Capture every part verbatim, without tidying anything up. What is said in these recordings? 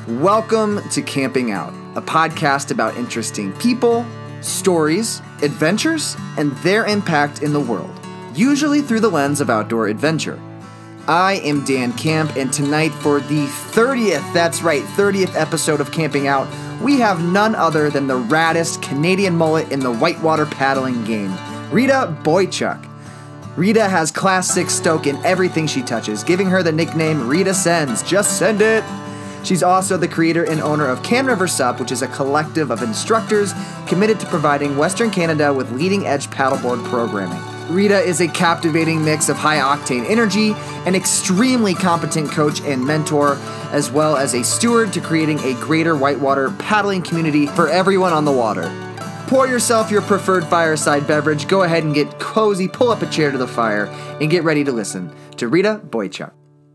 Welcome to Camping Out, a podcast about interesting people, stories, adventures, and their impact in the world, usually through the lens of outdoor adventure. I am Dan Camp, and tonight for the thirtieth, that's right, thirtieth episode of Camping Out, we have none other than the raddest Canadian mullet in the whitewater paddling game, Rita Boychuk. Rita has Class six stoke in everything she touches, giving her the nickname Rita Sends. Just send it! She's also the creator and owner of Can River Sup, which is a collective of instructors committed to providing Western Canada with leading-edge paddleboard programming. Rita is a captivating mix of high-octane energy, an extremely competent coach and mentor, as well as a steward to creating a greater whitewater paddling community for everyone on the water. Pour yourself your preferred fireside beverage, go ahead and get cozy, pull up a chair to the fire, and get ready to listen to Rita Boychuk.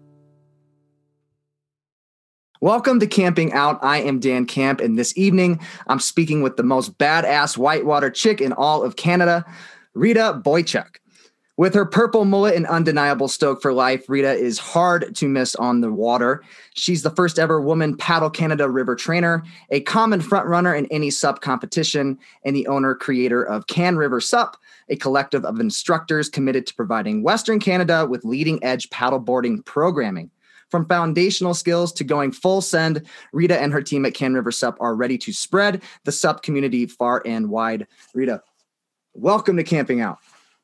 Welcome to Camping Out. I am Dan Camp, and this evening I'm speaking with the most badass whitewater chick in all of Canada, Rita Boychuk. With her purple mullet and undeniable stoke for life, Rita is hard to miss on the water. She's the first ever woman Paddle Canada river trainer, a common front runner in any sup competition, and the owner creator of Can River Sup, a collective of instructors committed to providing Western Canada with leading edge paddleboarding programming. From foundational skills to going full send, Rita and her team at Can River Sup are ready to spread the sup community far and wide. Rita, welcome to Camping Out.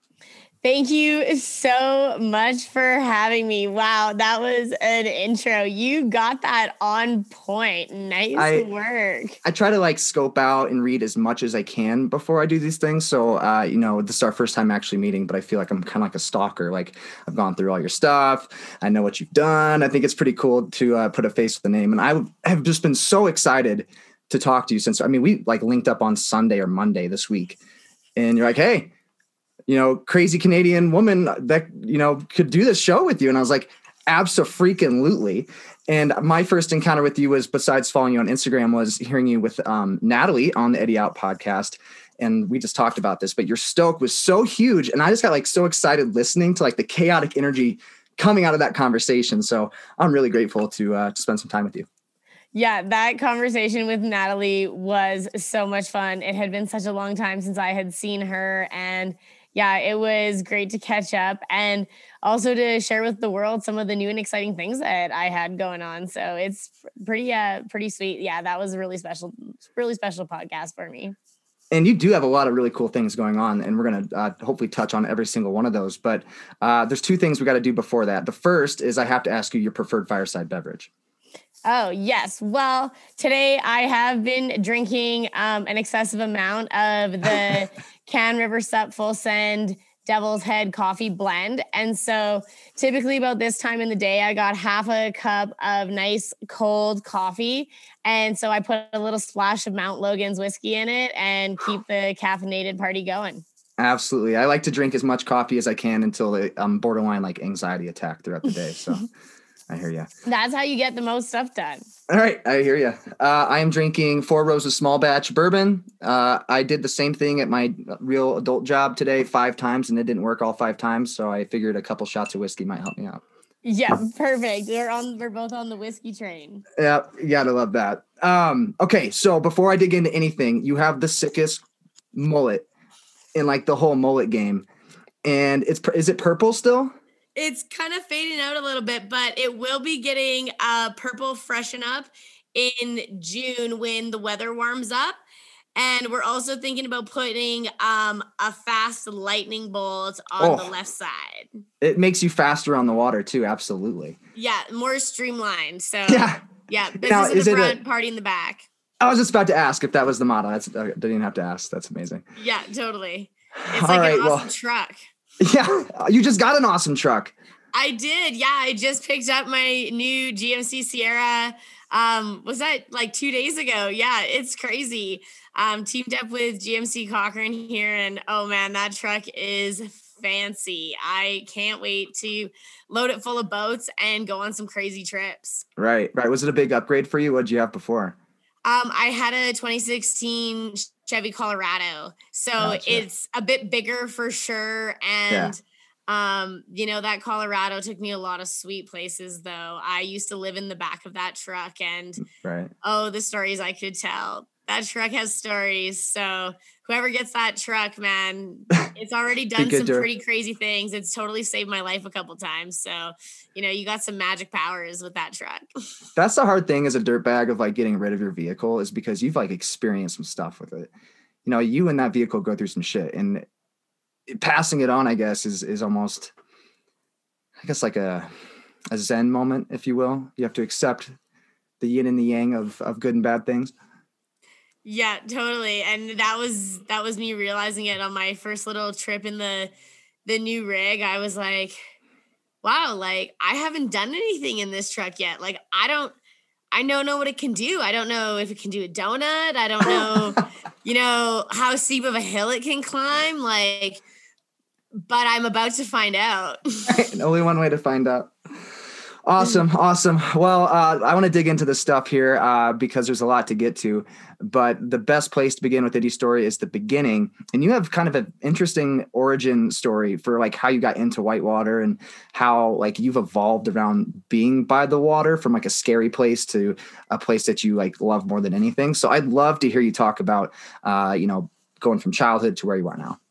Thank you so much for having me. Wow, that was an intro. You got that on point. Nice I, work. I try to like scope out and read as much as I can before I do these things. So, uh, you know, this is our first time actually meeting, but I feel like I'm kind of like a stalker. Like I've gone through all your stuff. I know what you've done. I think it's pretty cool to uh, put a face with the name. And I have just been so excited to talk to you since, I mean, we like linked up on Sunday or Monday this week and you're like, hey, you know, crazy Canadian woman that, you know, could do this show with you. And I was like, abso-freaking-lutely. And my first encounter with you was, besides following you on Instagram, was hearing you with um, Natalie on the Eddie Out podcast. And we just talked about this, but your stoke was so huge. And I just got like so excited listening to like the chaotic energy coming out of that conversation. So I'm really grateful to, uh, to spend some time with you. Yeah, that conversation with Natalie was so much fun. It had been such a long time since I had seen her, and yeah, it was great to catch up and also to share with the world some of the new and exciting things that I had going on. So it's pretty, uh, pretty sweet. Yeah, that was a really special, really special podcast for me. And you do have a lot of really cool things going on, and we're going to uh, hopefully touch on every single one of those. But uh, there's two things we got to do before that. The first is I have to ask you your preferred fireside beverage. Oh, yes. Well, today I have been drinking um, an excessive amount of the Can River Sup Full Send Devil's Head coffee blend. And so typically about this time in the day, I got half a cup of nice cold coffee. And so I put a little splash of Mount Logan's whiskey in it and keep the caffeinated party going. Absolutely. I like to drink as much coffee as I can until I'm um, borderline like anxiety attack throughout the day. So I hear you. That's how you get the most stuff done. All right. I hear you. Uh, I am drinking Four Roses small batch bourbon. Uh, I did the same thing at my real adult job today five times, and it didn't work all five times. So I figured a couple shots of whiskey might help me out. Yeah, perfect. We're on. We're both on the whiskey train. Yeah, you gotta love that. Um, okay, so before I dig into anything, you have the sickest mullet in like the whole mullet game, and it's is it purple still? It's kind of fading out a little bit, but it will be getting uh, purple freshen up in June when the weather warms up. And we're also thinking about putting um, a fast lightning bolt on oh, the left side. It makes you faster on the water too. Absolutely. Yeah, more streamlined. So yeah, yeah, business now, in the front, a, party in the back. I was just about to ask if that was the model. That's I didn't even have to ask. That's amazing. Yeah, totally. It's All like right, an awesome well, truck. Yeah, you just got an awesome truck. I did. Yeah, I just picked up my new G M C Sierra. Um, was that like two days ago? Yeah, it's crazy. Um, teamed up with G M C Cochrane here, and oh man, that truck is fancy. I can't wait to load it full of boats and go on some crazy trips. Right, right. Was it a big upgrade for you? What did you have before? Um, I had a twenty sixteen Chevy Colorado, so gotcha. It's a bit bigger for sure, and Um, you know, that Colorado took me a lot of sweet places though. I used to live in the back of that truck and Right. oh, the stories I could tell. That truck has stories. So whoever gets that truck, man, it's already done some pretty crazy things. It's totally saved my life a couple times. So, you know, you got some magic powers with that truck. That's the hard thing as a dirtbag of like getting rid of your vehicle, is because you've like experienced some stuff with it. You know, you and that vehicle go through some shit, and passing it on, I guess, is is almost, I guess, like a a Zen moment, if you will. You have to accept the yin and the yang of of good and bad things. Yeah, totally. And that was that was me realizing it on my first little trip in the the new rig. I was like, wow, like I haven't done anything in this truck yet. Like I don't I don't know what it can do. I don't know if it can do a donut. I don't know, you know, how steep of a hill it can climb. Like, but I'm about to find out. Right, only one way to find out. Awesome. Awesome. Well, uh, I want to dig into this stuff here uh, because there's a lot to get to, but the best place to begin with Indy's story is the beginning. And you have kind of an interesting origin story for like how you got into whitewater and how like you've evolved around being by the water from like a scary place to a place that you like love more than anything. So I'd love to hear you talk about, uh, you know, going from childhood to where you are now.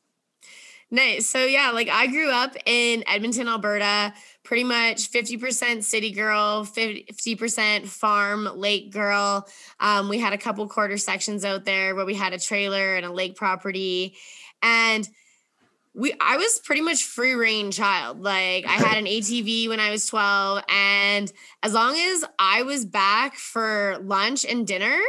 Nice. So yeah, like I grew up in Edmonton, Alberta, pretty much fifty percent city girl, fifty percent farm lake girl. Um, we had a couple quarter sections out there where we had a trailer and a lake property. And we, I was pretty much free range child. Like I had an A T V when I was twelve. And as long as I was back for lunch and dinner,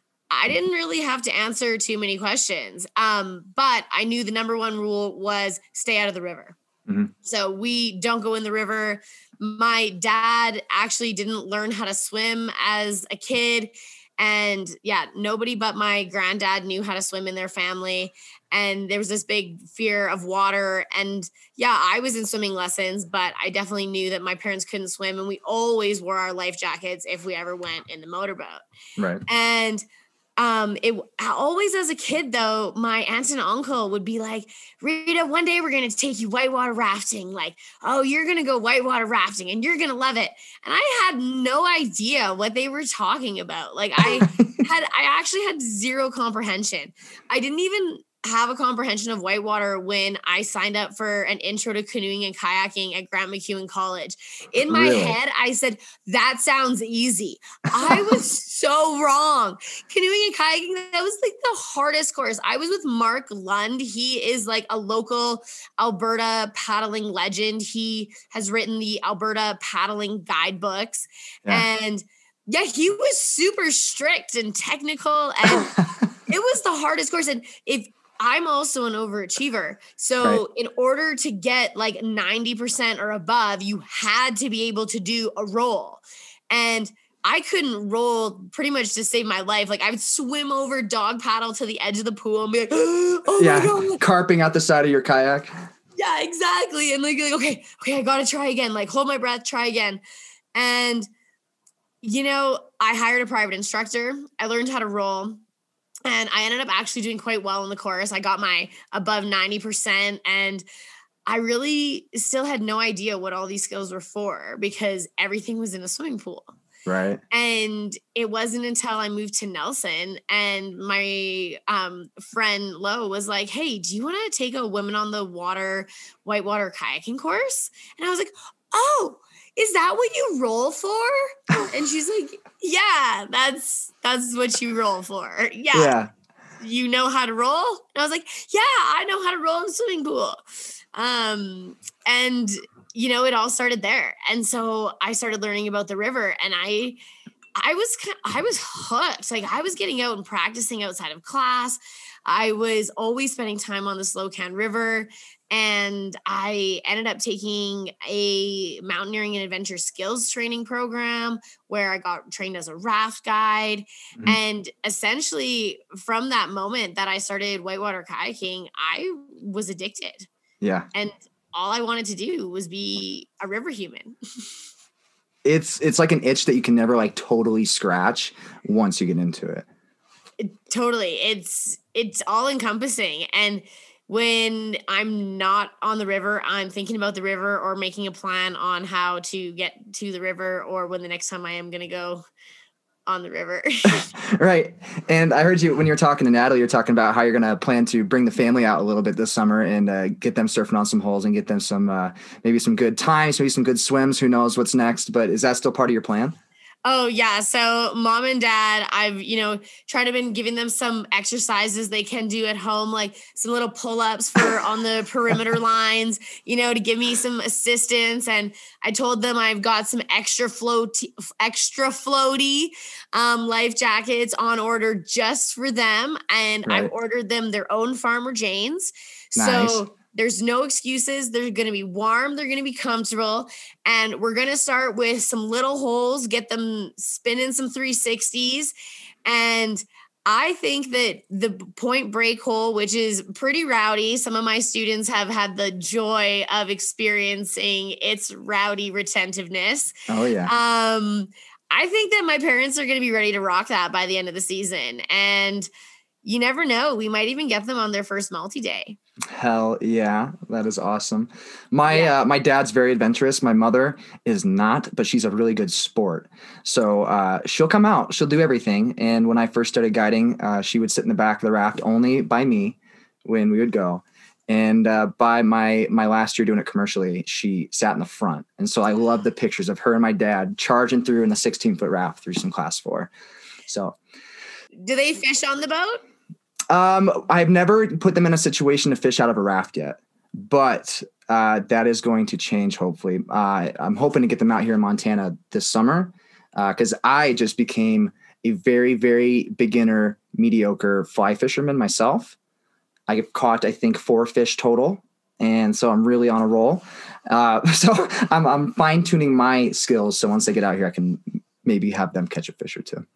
I didn't really have to answer too many questions. Um, but I knew the number one rule was stay out of the river. Mm-hmm. So we don't go in the river. My dad actually didn't learn how to swim as a kid. And yeah, nobody but my granddad knew how to swim in their family. And there was this big fear of water. And yeah, I was in swimming lessons, but I definitely knew that my parents couldn't swim. And we always wore our life jackets if we ever went in the motorboat. Right. And Um, it always as a kid though, my aunt and uncle would be like, Rita, one day we're going to take you whitewater rafting. Like, oh, you're going to go whitewater rafting and you're going to love it. And I had no idea what they were talking about. Like I had, I actually had zero comprehension. I didn't even have a comprehension of whitewater when I signed up for an intro to canoeing and kayaking at Grant MacEwan College. In my really? head, I said, that sounds easy. I was so wrong. Canoeing and kayaking, that was like the hardest course. I was with Mark Lund. He is like a local Alberta paddling legend. He has written the Alberta paddling guidebooks. Yeah. And yeah, he was super strict and technical. And it was the hardest course. And if I'm also an overachiever. So right. in order to get like ninety percent or above, you had to be able to do a roll. And I couldn't roll pretty much to save my life. Like I would swim over, dog paddle to the edge of the pool and be like, oh yeah, my God. Carping out the side of your kayak. Yeah, exactly. And like, like, okay, okay, I got to try again. Like hold my breath, try again. And, you know, I hired a private instructor. I learned how to roll. And I ended up actually doing quite well in the course. I got my above ninety percent and I really still had no idea what all these skills were for because everything was in a swimming pool. Right. And it wasn't until I moved to Nelson and my um, friend Lo was like, hey, do you want to take a Women on the Water whitewater kayaking course? And I was like, oh, is that what you roll for? And she's like, yeah, that's, that's what you roll for. Yeah. yeah. You know how to roll? And I was like, yeah, I know how to roll in the swimming pool. Um, and you know, it all started there. And so I started learning about the river and I, I was, I was hooked. Like I was getting out and practicing outside of class. I was always spending time on the Slocan River. And I ended up taking a mountaineering and adventure skills training program where I got trained as a raft guide. Mm-hmm. And essentially from that moment that I started whitewater kayaking, I was addicted. Yeah. And all I wanted to do was be a river human. It's, it's like an itch that you can never like totally scratch once you get into it. it totally. It's, it's all encompassing. And when I'm not on the river, I'm thinking about the river or making a plan on how to get to the river, or when the next time I am going to go on the river. Right. And I heard you when you were talking to Natalie, you're talking about how you're going to plan to bring the family out a little bit this summer and uh, get them surfing on some holes and get them some, uh, maybe some good times, maybe some good swims. Who knows what's next, but is that still part of your plan? Oh yeah. So mom and dad, I've, you know, tried to been giving them some exercises they can do at home, like some little pull-ups for on the perimeter lines, you know, to give me some assistance. And I told them I've got some extra float, extra floaty um, life jackets on order just for them. And Right. I've ordered them their own Farmer Jane's. Nice. So there's no excuses. They're going to be warm. They're going to be comfortable. And we're going to start with some little holes, get them spinning some three sixties. And I think that the point break hole, which is pretty rowdy, some of my students have had the joy of experiencing its rowdy retentiveness. Oh yeah. Um, I think that my parents are going to be ready to rock that by the end of the season. And you never know. We might even get them on their first multi-day. Hell yeah. That is awesome. My, Yeah. uh, my dad's very adventurous. My mother is not, but she's a really good sport. So, uh, she'll come out, she'll do everything. And when I first started guiding, uh, she would sit in the back of the raft only by me when we would go. And, uh, by my, my last year doing it commercially, she sat in the front. And so I love the pictures of her and my dad charging through in the sixteen foot raft through some class four. So, Do they fish on the boat? Um, I've never put them in a situation to fish out of a raft yet, but uh, that is going to change. Hopefully, uh, I'm hoping to get them out here in Montana this summer because uh, I just became a very, very beginner, mediocre fly fisherman myself. I have caught, I think, four fish total, and so I'm really on a roll. Uh, so I'm, I'm fine tuning my skills. So once they get out here, I can maybe have them catch a fish or two.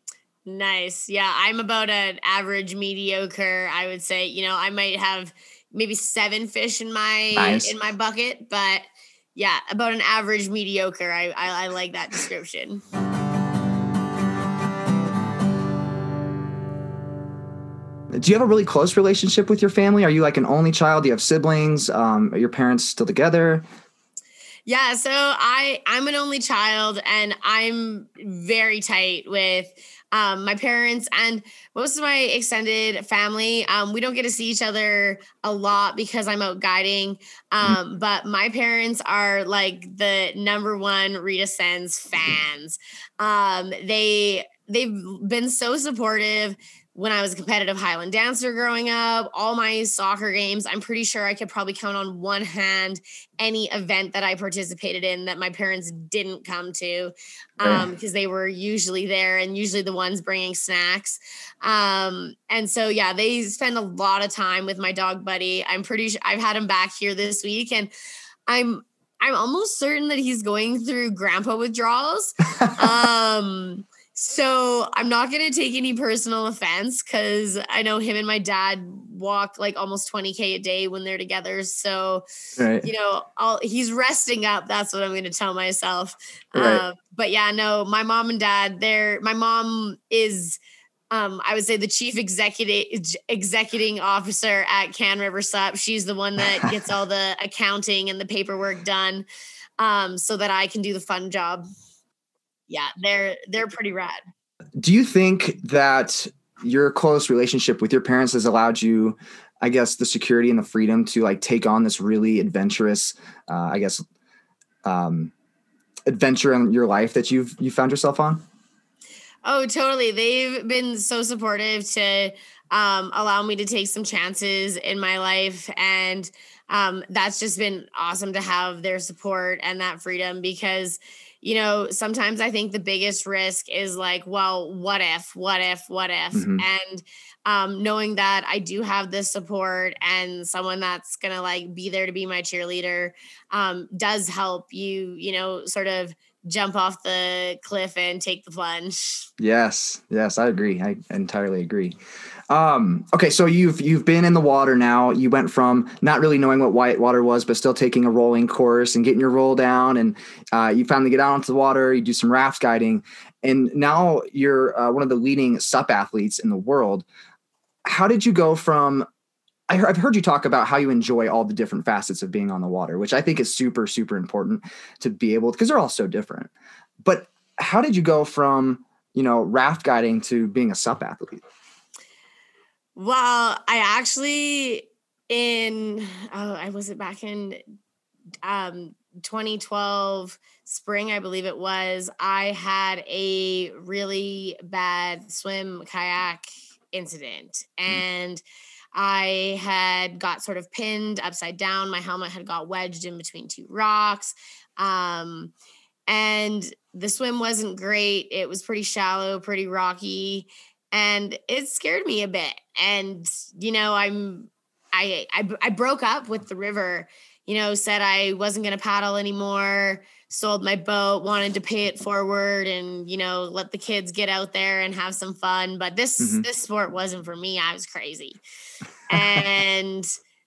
Nice. Yeah, I'm about an average mediocre. I would say, you know, I might have maybe seven fish in my Nice. in my bucket, but yeah, about an average mediocre. I, I I like that description. Do you have a really close relationship with your family? Are you like an only child? Do you have siblings? Um, are your parents still together? Yeah, so I I'm an only child, and I'm very tight with um, my parents and most of my extended family. Um, we don't get to see each other a lot because I'm out guiding. Um, mm-hmm. But my parents are like the number one Rita Sens fans. Um, they they've been so supportive. When I was a competitive Highland dancer growing up, all my soccer games, I'm pretty sure I could probably count on one hand any event that I participated in that my parents didn't come to um, because they were usually there and usually the ones bringing snacks. Um, and so, yeah, they spend a lot of time with my dog Buddy. I'm pretty sure I've had him back here this week, and I'm I'm almost certain that he's going through grandpa withdrawals. um So I'm not going to take any personal offense because I know him and my dad walk like almost twenty K a day when they're together. So, right. you know, I'll, he's resting up. That's what I'm going to tell myself. Right. Uh, but yeah, no, my mom and dad, they're, my mom is, um, I would say the chief executive executing officer at Can River Sup. She's the one that gets all the accounting and the paperwork done um, so that I can do the fun job. Yeah, they're they're pretty rad. Do you think that your close relationship with your parents has allowed you, I guess, the security and the freedom to like take on this really adventurous, uh, I guess, um, adventure in your life that you've you found yourself on? Oh, totally. They've been so supportive to um, allow me to take some chances in my life, and um, that's just been awesome to have their support and that freedom because. You know, sometimes I think the biggest risk is like, well, what if, what if, what if? Mm-hmm. And um, knowing that I do have this support and someone that's going to like be there to be my cheerleader um, does help you, you know, sort of jump off the cliff and take the plunge. Yes. Yes, I agree. I entirely agree. Um, okay. So you've, you've been in the water now. You went from not really knowing what white water was, but still taking a rolling course and getting your roll down. And, uh, you finally get out onto the water, you do some raft guiding, and now you're uh, one of the leading S U P athletes in the world. How did you go from I, I've heard you talk about how you enjoy all the different facets of being on the water, which I think is super, super important to be able, because they're all so different. But how did you go from, you know, raft guiding to being a SUP athlete? Well, I actually in, oh, I was it back in um, twenty twelve spring, I believe it was, I had a really bad swim kayak incident. And I had got sort of pinned upside down. My helmet had got wedged in between two rocks. Um, and the swim wasn't great. It was pretty shallow, pretty rocky, and it scared me a bit. And, you know, I'm, I, I, I broke up with the river, you know, said I wasn't going to paddle anymore, sold my boat, wanted to pay it forward and, you know, let the kids get out there and have some fun. But this, mm-hmm. this sport wasn't for me. I was crazy. and,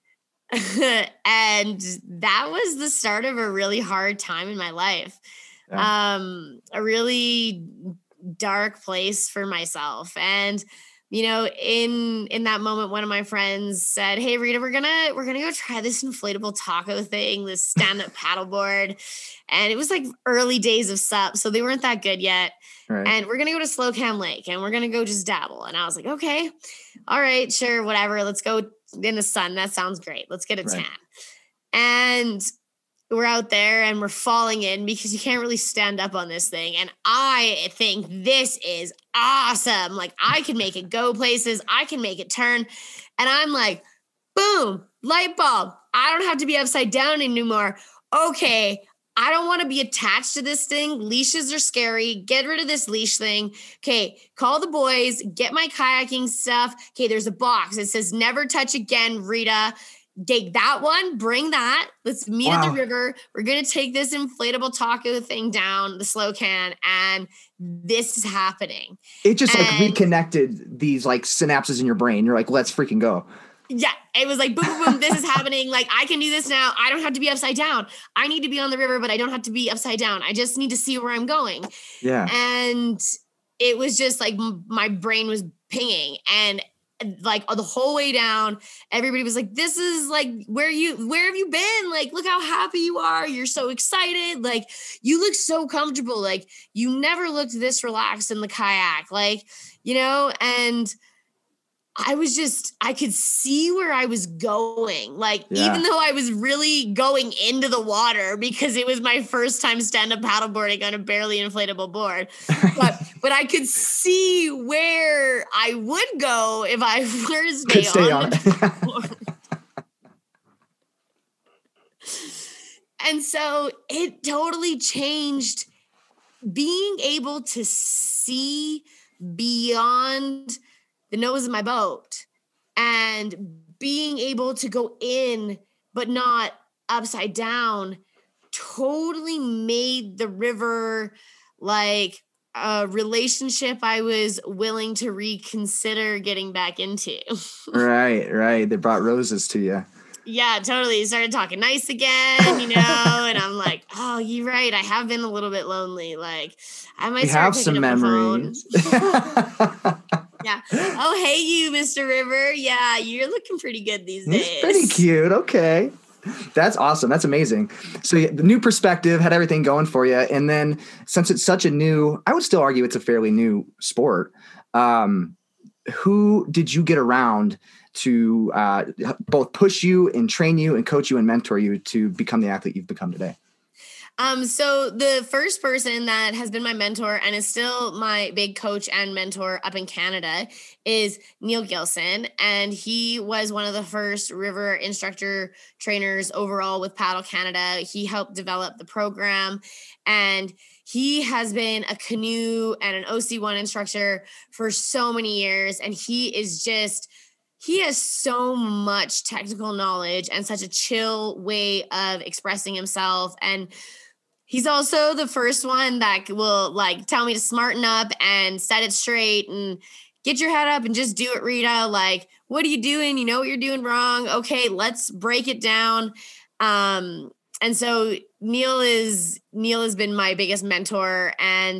and that was the start of a really hard time in my life. Yeah. Um, a really dark place for myself. And, you know, in, in that moment, one of my friends said, "Hey, Rita, we're gonna, we're gonna go try this inflatable taco thing, this stand-up paddleboard." And it was like early days of SUP, so they weren't that good yet. Right. And we're gonna go to Slocum Lake and we're gonna go just dabble. And I was like, okay, all right, sure, whatever. Let's go in the sun. That sounds great. Let's get a tan. Right. And we're out there and we're falling in because you can't really stand up on this thing. And I think this is awesome. Like, I can make it go places. I can make it turn. And I'm like, boom, light bulb. I don't have to be upside down anymore. Okay, I don't want to be attached to this thing. Leashes are scary. Get rid of this leash thing. Okay, call the boys. Get my kayaking stuff. Okay, there's a box. It says never touch again, Rita. Take that one, bring that. Let's meet wow. at the river. We're going to take this inflatable taco thing down the Slocum, and this is happening. It just and, like reconnected these like synapses in your brain. You're like, let's freaking go. Yeah. It was like, boom, boom, boom. This is happening. Like, I can do this now. I don't have to be upside down. I need to be on the river, but I don't have to be upside down. I just need to see where I'm going. Yeah. And it was just like my brain was pinging, and like the whole way down, everybody was like, this is like, where you, where have you been? Like, look how happy you are. You're so excited. Like, you look so comfortable. Like, you never looked this relaxed in the kayak, like, you know, and I was just, I could see where I was going. Like, yeah. even though I was really going into the water because it was my first time stand-up paddleboarding on a barely inflatable board, but, but I could see where I would go if I were to stay, stay on, on the paddleboard. And so it totally changed being able to see beyond the nose of my boat and being able to go in, but not upside down, totally made the river like a relationship I was willing to reconsider getting back into. Right, right. They brought roses to you. Yeah, totally. Started talking nice again, you know, and I'm like, oh, you're right. I have been a little bit lonely. Like, I might you start have some memories. Yeah. Oh, hey, you, Mister River. Yeah, you're looking pretty good these days. He's pretty cute. Okay. That's awesome. That's amazing. So yeah, the new perspective had everything going for you. And then since it's such a new, I would still argue it's a fairly new sport. Um, who did you get around to uh, both push you and train you and coach you and mentor you to become the athlete you've become today? Um, so the first person that has been my mentor and is still my big coach and mentor up in Canada is Neil Gilson. And he was one of the first river instructor trainers overall with Paddle Canada. He helped develop the program, and he has been a canoe and an O C one instructor for so many years. And he is just, he has so much technical knowledge and such a chill way of expressing himself. And he's also the first one that will like tell me to smarten up and set it straight and get your head up and just do it, Rita. Like, what are you doing? You know what you're doing wrong. Okay, let's break it down. Um, and so Neil is, Neil has been my biggest mentor, and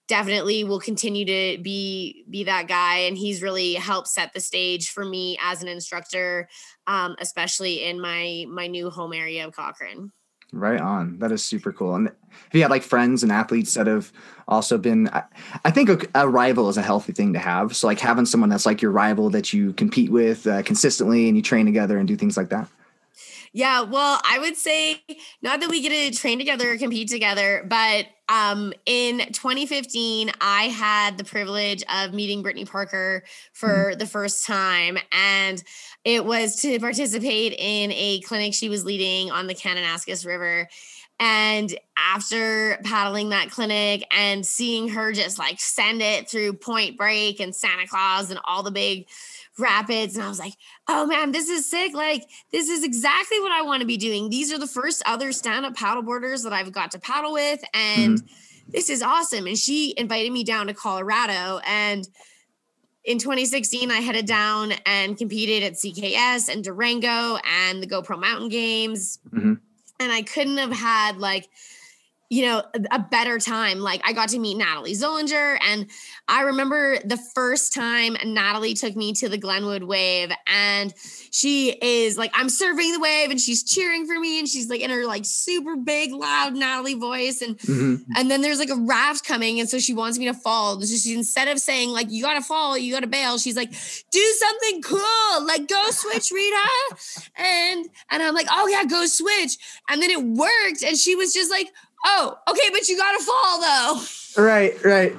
definitely will continue to be be that guy, and he's really helped set the stage for me as an instructor, um, especially in my my new home area of Cochrane. Right on. That is super cool. And have you had like friends and athletes that have also been, I, I think a, a rival is a healthy thing to have. So like having someone that's like your rival that you compete with uh, consistently and you train together and do things like that. Yeah, well, I would say not that we get to train together or compete together, but um, in twenty fifteen, I had the privilege of meeting Brittany Parker for mm-hmm. the first time. And it was to participate in a clinic she was leading on the Kananaskis River. And after paddling that clinic and seeing her just like send it through Point Break and Santa Claus and all the big rapids, and I was like, oh man, this is sick. Like, this is exactly what I want to be doing. These are the first other stand-up paddleboarders that I've got to paddle with, and mm-hmm. this is awesome. And she invited me down to Colorado, and in twenty sixteen, I headed down and competed at C K S and Durango and the GoPro Mountain Games. Mm-hmm. And I couldn't have had like, you know, a better time. Like I got to meet Natalie Zollinger, and I remember the first time Natalie took me to the Glenwood Wave, and she is like, I'm surfing the wave and she's cheering for me, and she's like in her like super big, loud Natalie voice. And, mm-hmm. and then there's like a raft coming. And so she wants me to fall. So she, instead of saying like, you got to fall, you got to bail, she's like, do something cool. Like go switch, Rita. And, and I'm like, oh yeah, go switch. And then it worked. And she was just like, oh, okay, but you gotta fall though. Right, right.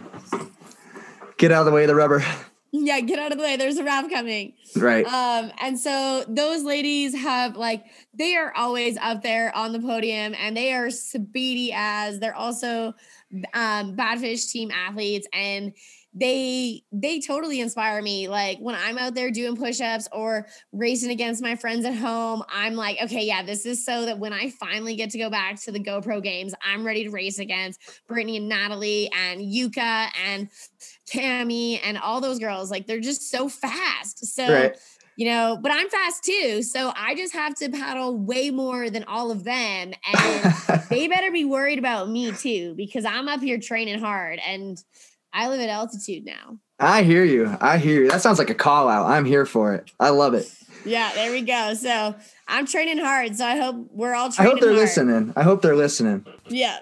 Get out of the way of the rubber. Yeah, get out of the way. There's a raft coming. Right. Um, and so those ladies have like, they are always up there on the podium, and they are speedy as they're also um, Badfish team athletes, and they they totally inspire me. Like when I'm out there doing push-ups or racing against my friends at home, I'm like, okay, yeah, this is so that when I finally get to go back to the GoPro games, I'm ready to race against Brittany and Natalie and Yuka and Tammy and all those girls. Like they're just so fast. So, right. you know, but I'm fast too. So I just have to paddle way more than all of them. And they better be worried about me too, because I'm up here training hard, and I live at altitude now. I hear you. I hear you. That sounds like a call out. I'm here for it. I love it. Yeah, there we go. So I'm training hard. So I hope we're all training I hope they're hard. listening. I hope they're listening. Yeah.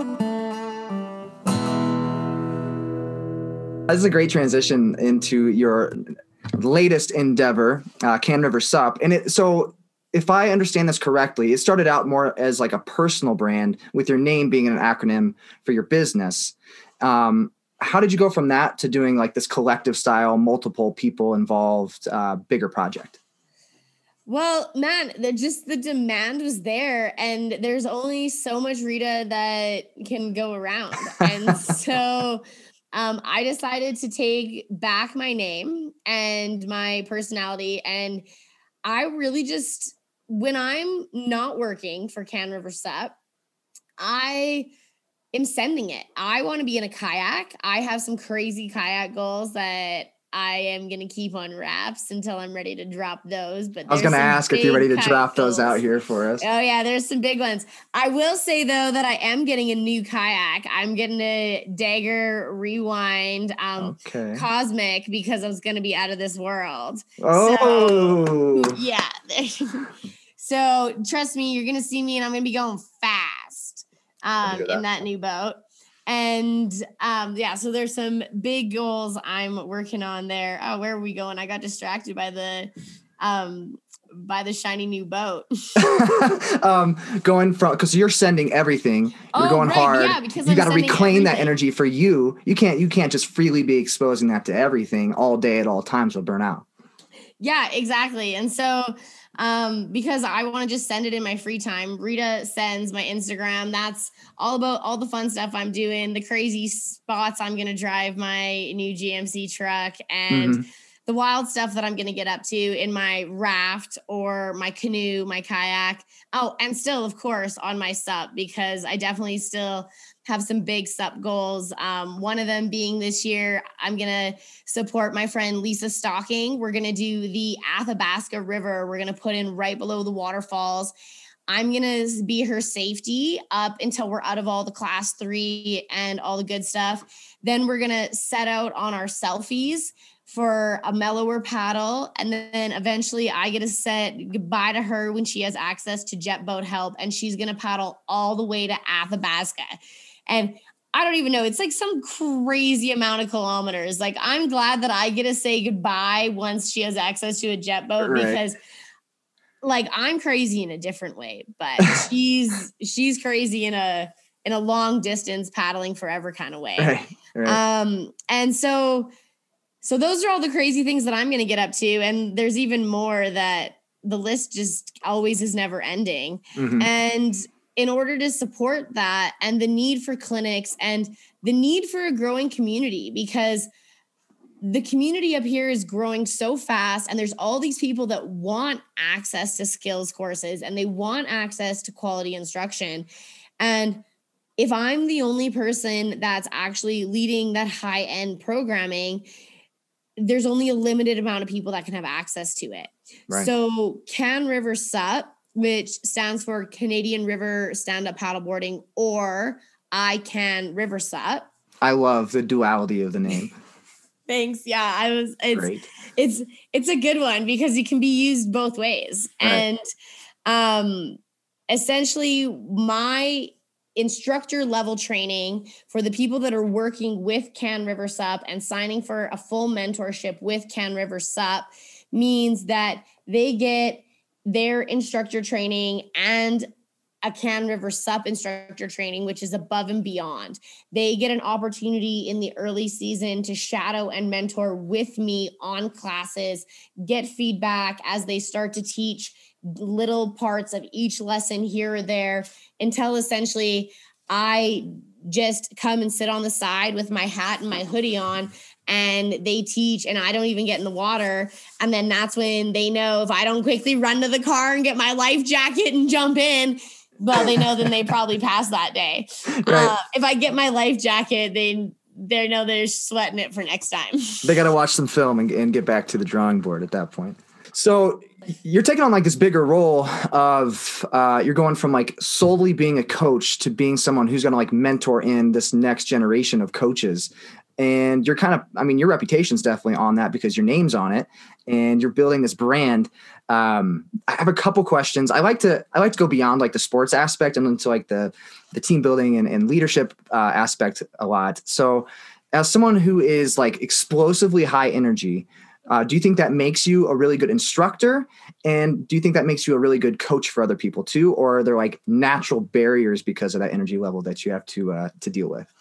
This is a great transition into your latest endeavor, uh, Can River Sup. And it, so if I understand this correctly, it started out more as like a personal brand with your name being an acronym for your business. Um, how did you go from that to doing like this collective style, multiple people involved, uh, bigger project? Well, man, the, just the demand was there, and there's only so much Rita that can go around. And so um, I decided to take back my name and my personality. And I really just, when I'm not working for Can River Sup, I am sending it. I want to be in a kayak. I have some crazy kayak goals that I am going to keep on wraps until I'm ready to drop those. But I was going to ask if you're ready to drop goals. Those out here for us. Oh yeah, there's some big ones. I will say though that I am getting a new kayak. I'm getting a Dagger Rewind um, okay. Cosmic, because I was going to be out of this world. Oh so, yeah. So trust me, you're going to see me, and I'm going to be going fast um, that. in that new boat. And um, yeah, so there's some big goals I'm working on there. Oh, where are we going? I got distracted by the um, by the shiny new boat. um, going from, because you're sending everything. You're oh, going right, hard. Yeah, because you got to reclaim everything. That energy for you. You can't you can't just freely be exposing that to everything all day at all times. Will burn out. Yeah, exactly. And so um, because I want to just send it in my free time. Rita Sends, my Instagram. That's all about all the fun stuff I'm doing, the crazy spots I'm going to drive my new G M C truck, and mm-hmm. the wild stuff that I'm going to get up to in my raft or my canoe, my kayak. Oh, and still, of course, on my sup, because I definitely still have some big sup goals. Um, one of them being this year, I'm going to support my friend Lisa Stocking. We're going to do the Athabasca River. We're going to put in right below the waterfalls. I'm going to be her safety up until we're out of all the class three and all the good stuff. Then we're going to set out on our selfies for a mellower paddle. And then eventually I get to set goodbye to her when she has access to jet boat help. And she's going to paddle all the way to Athabasca. And I don't even know. It's like some crazy amount of kilometers. Like, I'm glad that I get to say goodbye once she has access to a jet boat, right? Because like, I'm crazy in a different way, but she's, she's crazy in a, in a long distance paddling forever kind of way. Right, right. Um, and so, so those are all the crazy things that I'm going to get up to. And there's even more that the list just always is never ending. Mm-hmm. And in order to support that and the need for clinics and the need for a growing community, because the community up here is growing so fast, and there's all these people that want access to skills courses and they want access to quality instruction. And if I'm the only person that's actually leading that high-end programming, there's only a limited amount of people that can have access to it. Right. So Can River S U P, which stands for Canadian River Stand-Up Paddleboarding, or I Can River S U P. I love the duality of the name. Thanks. Yeah, I was. It's Great. it's it's a good one because it can be used both ways. Right. And um, essentially, my instructor level training for the people that are working with Can River S U P and signing for a full mentorship with Can River S U P means that they get their instructor training and a Can River S U P instructor training, which is above and beyond. They get an opportunity in the early season to shadow and mentor with me on classes, get feedback as they start to teach little parts of each lesson here or there, until essentially I just come and sit on the side with my hat and my hoodie on, and they teach and I don't even get in the water. And then that's when they know if I don't quickly run to the car and get my life jacket and jump in, well, they know then they probably passed that day. Right. Uh, if I get my life jacket, they they know they're sweating it for next time. They got to watch some film and, and get back to the drawing board at that point. So you're taking on like this bigger role of uh, you're going from like solely being a coach to being someone who's going to like mentor in this next generation of coaches. And you're kind of, I mean, your reputation's definitely on that because your name's on it and you're building this brand. Um, I have a couple questions. I like to, I like to go beyond like the sports aspect and into like the, the team building and, and leadership uh, aspect a lot. So as someone who is like explosively high energy, uh, do you think that makes you a really good instructor? And do you think that makes you a really good coach for other people too? Or are there like natural barriers because of that energy level that you have to, uh, to deal with?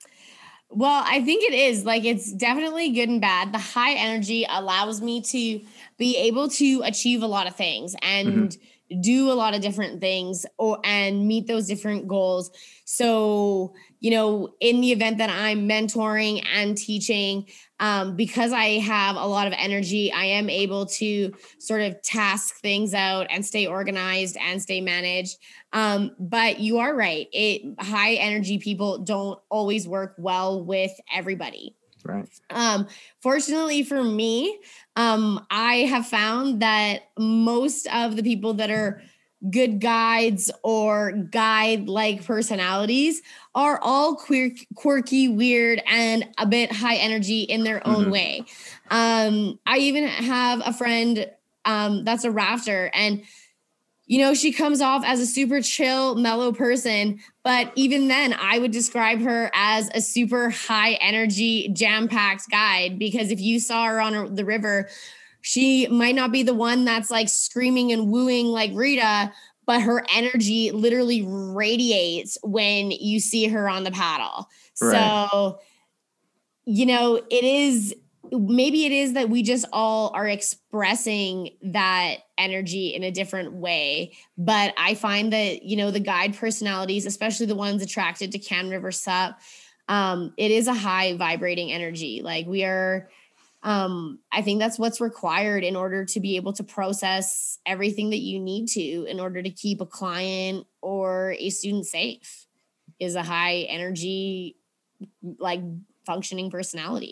Well, I think it is like, it's definitely good and bad. The high energy allows me to be able to achieve a lot of things and mm-hmm. do a lot of different things or, and meet those different goals. So, you know, in the event that I'm mentoring and teaching, um, because I have a lot of energy, I am able to sort of task things out and stay organized and stay managed. Um, but you are right. It high energy people don't always work well with everybody. Right. Um, fortunately for me, um, I have found that most of the people that are good guides or guide-like personalities are all queer, quirky, weird, and a bit high energy in their own mm-hmm. way. Um, I even have a friend um, that's a rafter, and you know, she comes off as a super chill, mellow person, but even then I would describe her as a super high energy, jam-packed guide, because if you saw her on a, the river, she might not be the one that's like screaming and wooing like Rita, but her energy literally radiates when you see her on the paddle. Right. So, you know, it is, maybe it is that we just all are expressing that energy in a different way. But I find that, you know, the guide personalities, especially the ones attracted to Can River S U P, um, it is a high vibrating energy. Like we are, um, I think that's what's required in order to be able to process everything that you need to in order to keep a client or a student safe, is a high energy, like functioning personality.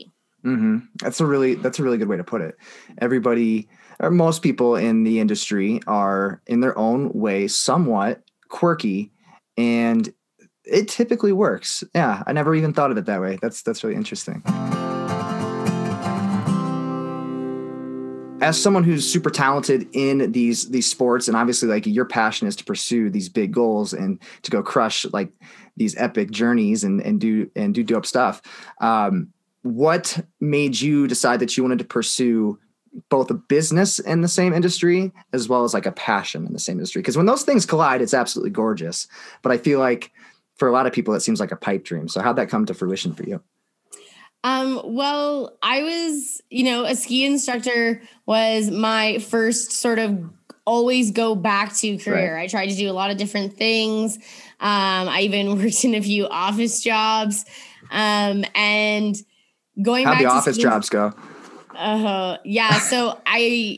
Mm-hmm. That's a really, that's a really good way to put it. Everybody, or most people in the industry are in their own way, somewhat quirky, and it typically works. Yeah. I never even thought of it that way. That's, that's really interesting. As someone who's super talented in these these sports, and obviously like your passion is to pursue these big goals and to go crush like these epic journeys and and do and do dope stuff. Um, what made you decide that you wanted to pursue both a business in the same industry as well as like a passion in the same industry? Because when those things collide, it's absolutely gorgeous. But I feel like for a lot of people, it seems like a pipe dream. So how'd that come to fruition for you? Um, well, I was, you know, a ski instructor was my first sort of always go back to career. Right. I tried to do a lot of different things. Um, I even worked in a few office jobs. Um, and going How'd back the to office skiing, jobs go? Uh, yeah. So I,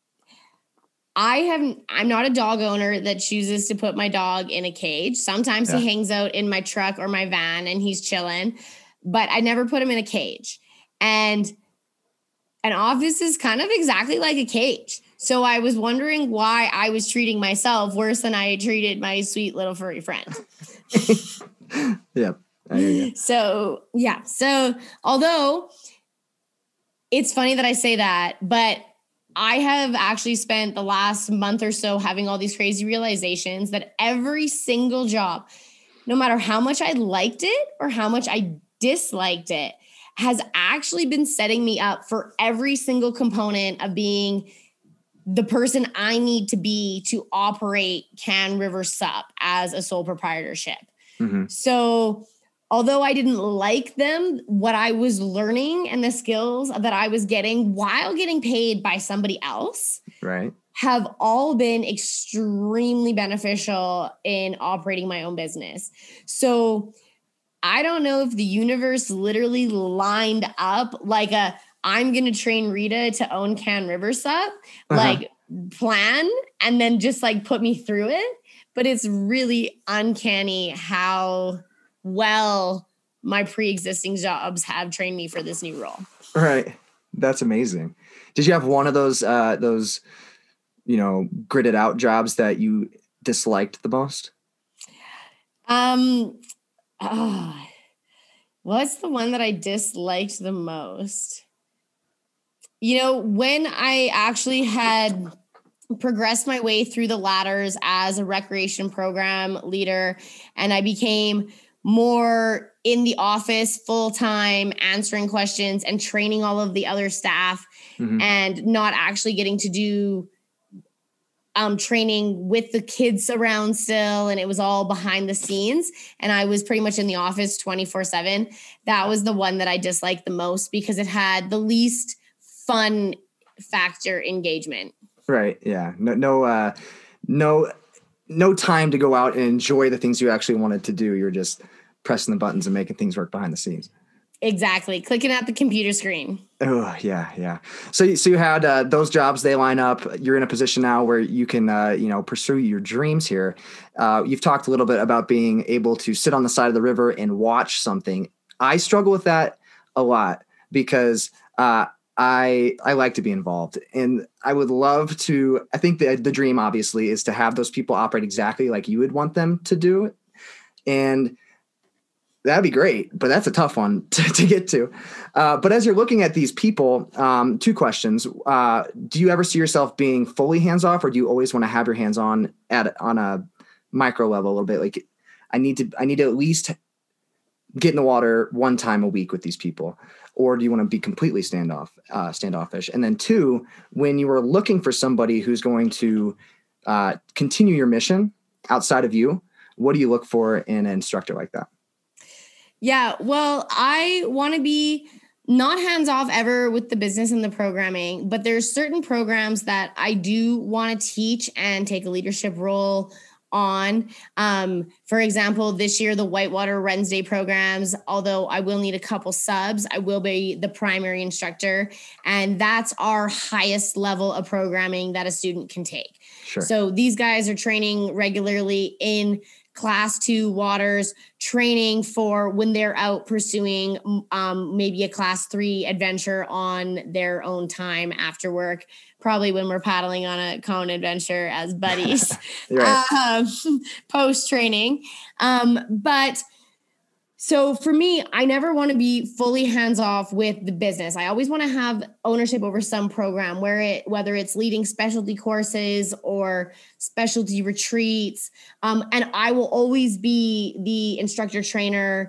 I have, I'm not a dog owner that chooses to put my dog in a cage. Sometimes yeah. he hangs out in my truck or my van and he's chilling, but I never put him in a cage. And an office is kind of exactly like a cage. So I was wondering why I was treating myself worse than I treated my sweet little furry friend. Yeah. I hear you. So, yeah. So although it's funny that I say that, but I have actually spent the last month or so having all these crazy realizations that every single job, no matter how much I liked it or how much I disliked it, has actually been setting me up for every single component of being the person I need to be to operate Can River Sup as a sole proprietorship. Mm-hmm. So although I didn't like them, what I was learning and the skills that I was getting while getting paid by somebody else, right, have all been extremely beneficial in operating my own business. So I don't know if the universe literally lined up like a, I'm going to train Rita to own Can River Sup, uh-huh. like plan, and then just like put me through it. But it's really uncanny how well my pre-existing jobs have trained me for this new role. Right. That's amazing. Did you have one of those, uh, those, you know, gridded out jobs that you disliked the most? Um, oh, what's the one that I disliked the most? You know, when I actually had progressed my way through the ladders as a recreation program leader, and I became more in the office full-time, answering questions and training all of the other staff, mm-hmm. and not actually getting to do um, training with the kids around still. And it was all behind the scenes. And I was pretty much in the office twenty-four seven. That was the one that I disliked the most because it had the least fun factor engagement. Right. Yeah. No, no, uh, no, no time to go out and enjoy the things you actually wanted to do. You're just pressing the buttons and making things work behind the scenes. Exactly. Clicking at the computer screen. Oh yeah. Yeah. So, so you had, uh, those jobs, they line up. You're in a position now where you can, uh, you know, pursue your dreams here. Uh, you've talked a little bit about being able to sit on the side of the river and watch something. I struggle with that a lot because, uh, I, I like to be involved, and I would love to, I think the, the dream obviously is to have those people operate exactly like you would want them to do. And that'd be great, but that's a tough one to, to get to. Uh, but as you're looking at these people, um, two questions. Uh, do you ever see yourself being fully hands-off, or do you always want to have your hands on at on a micro level a little bit? Like I need to, I need to at least get in the water one time a week with these people. Or do you want to be completely standoff, uh, standoffish? And then two, when you are looking for somebody who's going to uh, continue your mission outside of you, what do you look for in an instructor like that? Yeah, well, I want to be not hands-off ever with the business and the programming, but there's certain programs that I do want to teach and take a leadership role on. Um, for example, this year, the Whitewater Wednesday programs, although I will need a couple subs, I will be the primary instructor. And that's our highest level of programming that a student can take. Sure. So these guys are training regularly in class two waters training for when they're out pursuing um, maybe a class three adventure on their own time after work, probably when we're paddling on a Kona adventure as buddies, right. um, post training. Um, but So for me, I never want to be fully hands off with the business. I always want to have ownership over some program, where it, whether it's leading specialty courses or specialty retreats. Um, and I will always be the instructor trainer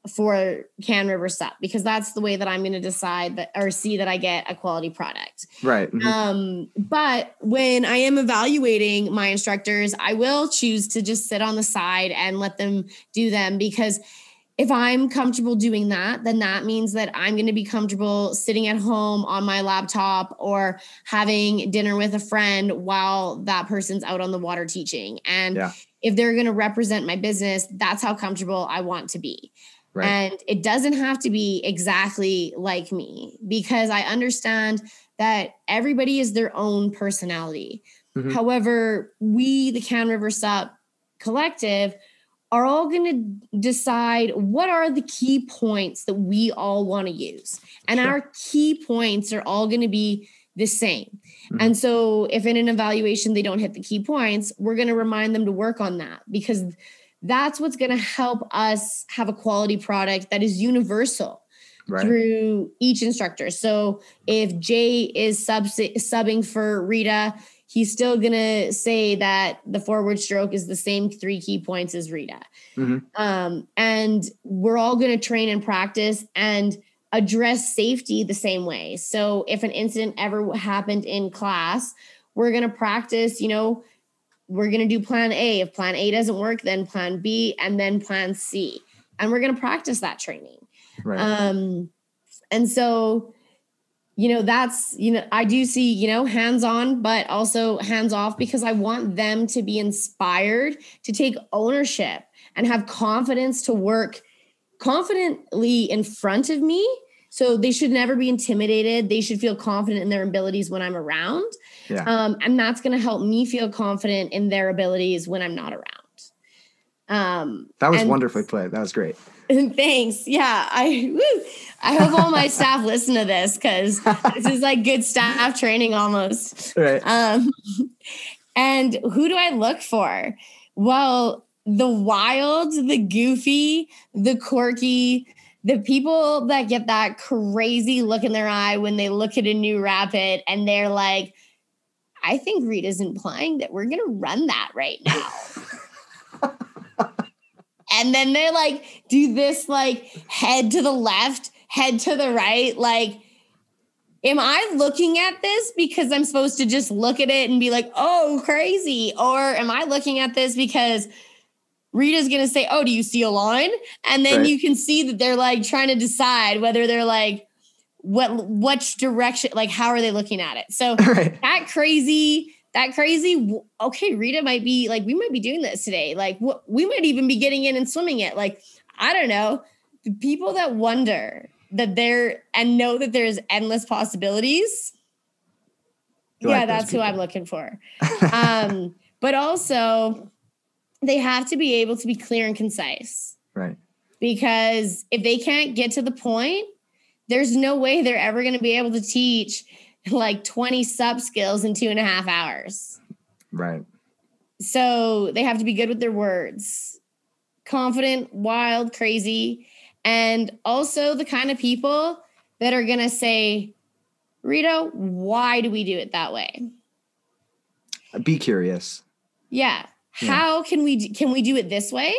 for Can River Sup, because that's the way that I'm going to decide that or see that I get a quality product. Right. Mm-hmm. Um, but when I am evaluating my instructors, I will choose to just sit on the side and let them do them, because if I'm comfortable doing that, then that means that I'm going to be comfortable sitting at home on my laptop or having dinner with a friend while that person's out on the water teaching. And yeah. if they're going to represent my business, that's how comfortable I want to be. Right. And it doesn't have to be exactly like me, because I understand that everybody is their own personality. Mm-hmm. However, we, the Can River Sup collective, are all going to decide what are the key points that we all want to use. And sure. our key points are all going to be the same. Mm-hmm. And so if in an evaluation they don't hit the key points, we're going to remind them to work on that, because that's what's going to help us have a quality product that is universal right. through each instructor. So if Jay is sub- subbing for Rita, he's still going to say that the forward stroke is the same three key points as Rita. Mm-hmm. Um, and we're all going to train and practice and address safety the same way. So if an incident ever happened in class, we're going to practice, you know, we're going to do plan A. If plan A doesn't work, then plan B, and then plan C. And we're going to practice that training. Right. Um, and so... You know, that's, you know, I do see, you know, hands-on, but also hands-off, because I want them to be inspired to take ownership and have confidence to work confidently in front of me. So they should never be intimidated. They should feel confident in their abilities when I'm around. Yeah. Um, and that's going to help me feel confident in their abilities when I'm not around. Um, that was and- wonderfully played. That was great. Thanks. Yeah. I, woo, I hope all my staff listen to this, because this is like good staff training almost. Right. Um, and who do I look for? Well, the wild, the goofy, the quirky, the people that get that crazy look in their eye when they look at a new rapid and they're like, I think Rita's implying that we're going to run that right now. And then they like do this like head to the left, head to the right. Like, am I looking at this because I'm supposed to just look at it and be like, oh, crazy? Or am I looking at this because Rita's going to say, oh, do you see a line? And then right. you can see that they're like trying to decide whether they're like, what, which direction, like, how are they looking at it? So right. that crazy... That crazy, okay, Rita might be like, we might be doing this today. Like, wh- we might even be getting in and swimming it. Like, I don't know. The people that wonder that there and know that there's endless possibilities. You yeah, like that's who I'm looking for. um, but also, they have to be able to be clear and concise. Right. Because if they can't get to the point, there's no way they're ever going to be able to teach like twenty sub skills in two and a half hours. Right. So they have to be good with their words, confident, wild, crazy, and also the kind of people that are going to say, Rita, why do we do it that way? Be curious. Yeah. yeah. How can we, can we do it this way?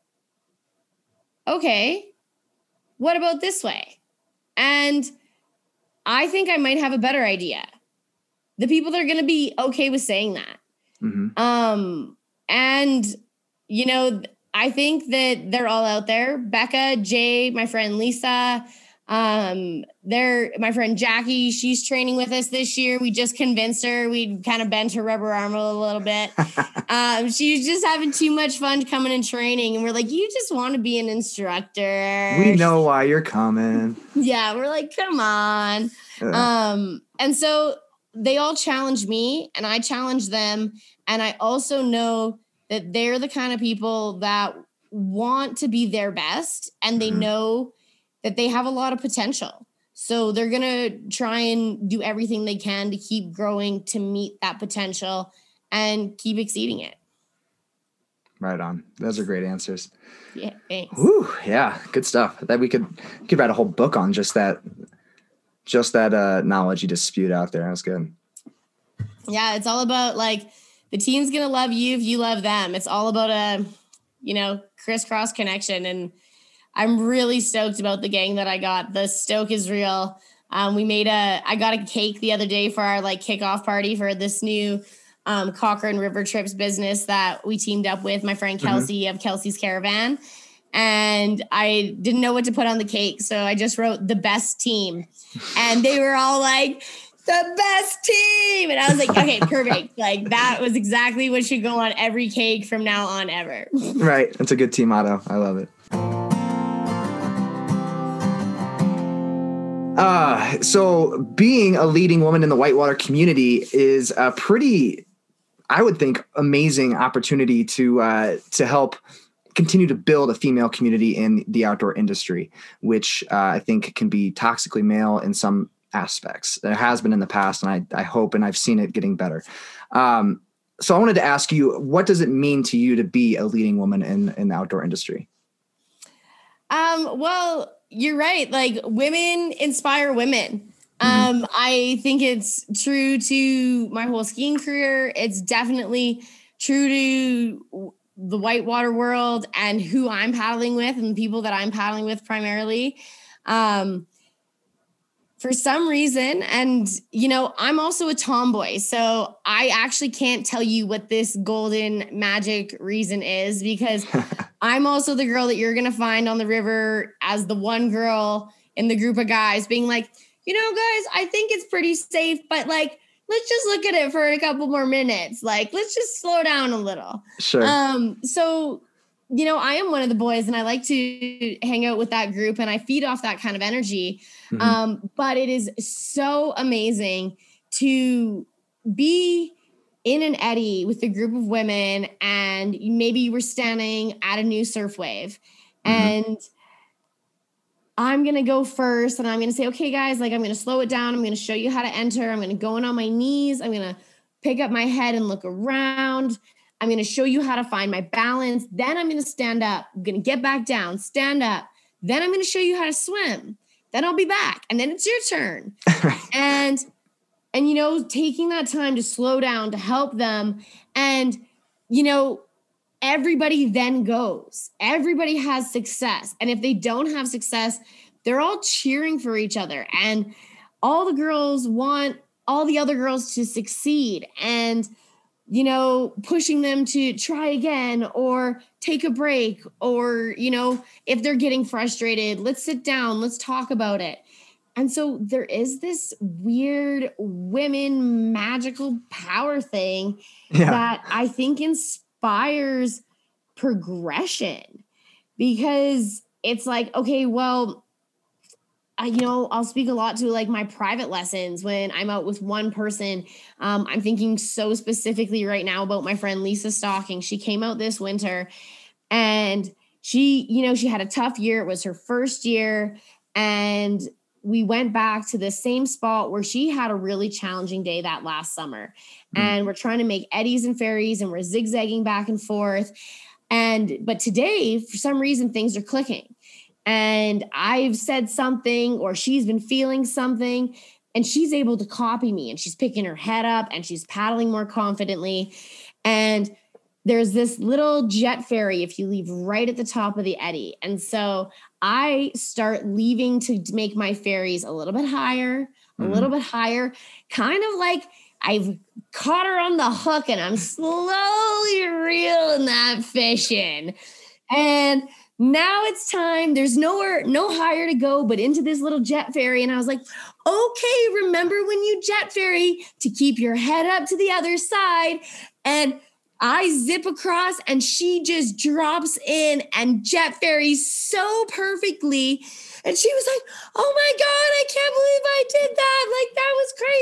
Okay. What about this way? And I think I might have a better idea. The people that are going to be okay with saying that. Mm-hmm. Um, and, you know, I think that they're all out there. Becca, Jay, my friend Lisa, um, they're my friend Jackie. She's training with us this year. We just convinced her. We kind of bent her rubber arm a little bit. um, she was just having too much fun coming and training. And we're like, you just want to be an instructor. We know why you're coming. Yeah. We're like, come on. Uh. Um, and so they all challenge me and I challenge them. And I also know that they're the kind of people that want to be their best, and they mm-hmm. know that they have a lot of potential. So they're going to try and do everything they can to keep growing, to meet that potential and keep exceeding it. Right on. Those are great answers. Yeah, thanks. Whew, yeah, good stuff. That we could we could write a whole book on just that, just that uh, knowledge you just spewed out there. That was good. Yeah, it's all about like the team's gonna love you if you love them. It's all about a, you know, crisscross connection, and I'm really stoked about the gang that I got. The stoke is real. Um, we made a, I got a cake the other day for our like kickoff party for this new um, Cochrane River Trips business that we teamed up with my friend Kelsey mm-hmm. of Kelsey's Caravan. And I didn't know what to put on the cake. So I just wrote the best team. And they were all like, the best team. And I was like, okay, perfect. Like that was exactly what should go on every cake from now on ever. Right. That's a good team motto. I love it. Uh, so being a leading woman in the whitewater community is a pretty, I would think, amazing opportunity to, uh, to help continue to build a female community in the outdoor industry, which uh, I think can be toxically male in some aspects. There has been in the past, and I, I hope, and I've seen it getting better. Um, so I wanted to ask you, what does it mean to you to be a leading woman in, in the outdoor industry? Um, well, you're right. Like women inspire women. Mm-hmm. Um, I think it's true to my whole skiing career. It's definitely true to the whitewater world and who I'm paddling with and the people that I'm paddling with primarily. Um, for some reason, and you know, I'm also a tomboy, so I actually can't tell you what this golden magic reason is, because I'm also the girl that you're going to find on the river as the one girl in the group of guys being like, you know, guys, I think it's pretty safe, but like, let's just look at it for a couple more minutes. Like, let's just slow down a little. Sure. Um, so, you know, I am one of the boys and I like to hang out with that group and I feed off that kind of energy. Mm-hmm. Um, but it is so amazing to be in an eddy with a group of women, and maybe you were standing at a new surf wave, mm-hmm. and I'm going to go first and I'm going to say, okay, guys, like I'm going to slow it down. I'm going to show you how to enter. I'm going to go in on my knees. I'm going to pick up my head and look around. I'm going to show you how to find my balance. Then I'm going to stand up. I'm going to get back down, stand up. Then I'm going to show you how to swim. Then I'll be back. And then it's your turn. and, and, you know, taking that time to slow down, to help them. And, you know, everybody then goes. Everybody has success. And if they don't have success, they're all cheering for each other. And all the girls want all the other girls to succeed. And, you know, pushing them to try again or take a break, or, you know, if they're getting frustrated, let's sit down, let's talk about it. And so there is this weird women magical power thing yeah. that I think inspires progression, because it's like, okay, well, I, you know, I'll speak a lot to like my private lessons when I'm out with one person. Um, I'm thinking so specifically right now about my friend Lisa Stocking. She came out this winter and she, you know, she had a tough year. It was her first year. And we went back to the same spot where she had a really challenging day that last summer. Mm. And we're trying to make eddies and ferries and we're zigzagging back and forth. And, but today, for some reason, things are clicking. And I've said something, or she's been feeling something, and she's able to copy me, and she's picking her head up and she's paddling more confidently. And there's this little jet ferry if you leave right at the top of the eddy. And so I start leaving to make my ferries a little bit higher, a mm-hmm. little bit higher, kind of like I've caught her on the hook and I'm slowly reeling that fish in. And now it's time. There's nowhere, no higher to go, but into this little jet ferry. And I was like, okay, remember when you jet ferry to keep your head up to the other side. And I zip across and she just drops in and jet ferries so perfectly. And she was like, oh my God, I can't believe I did that. Like, that was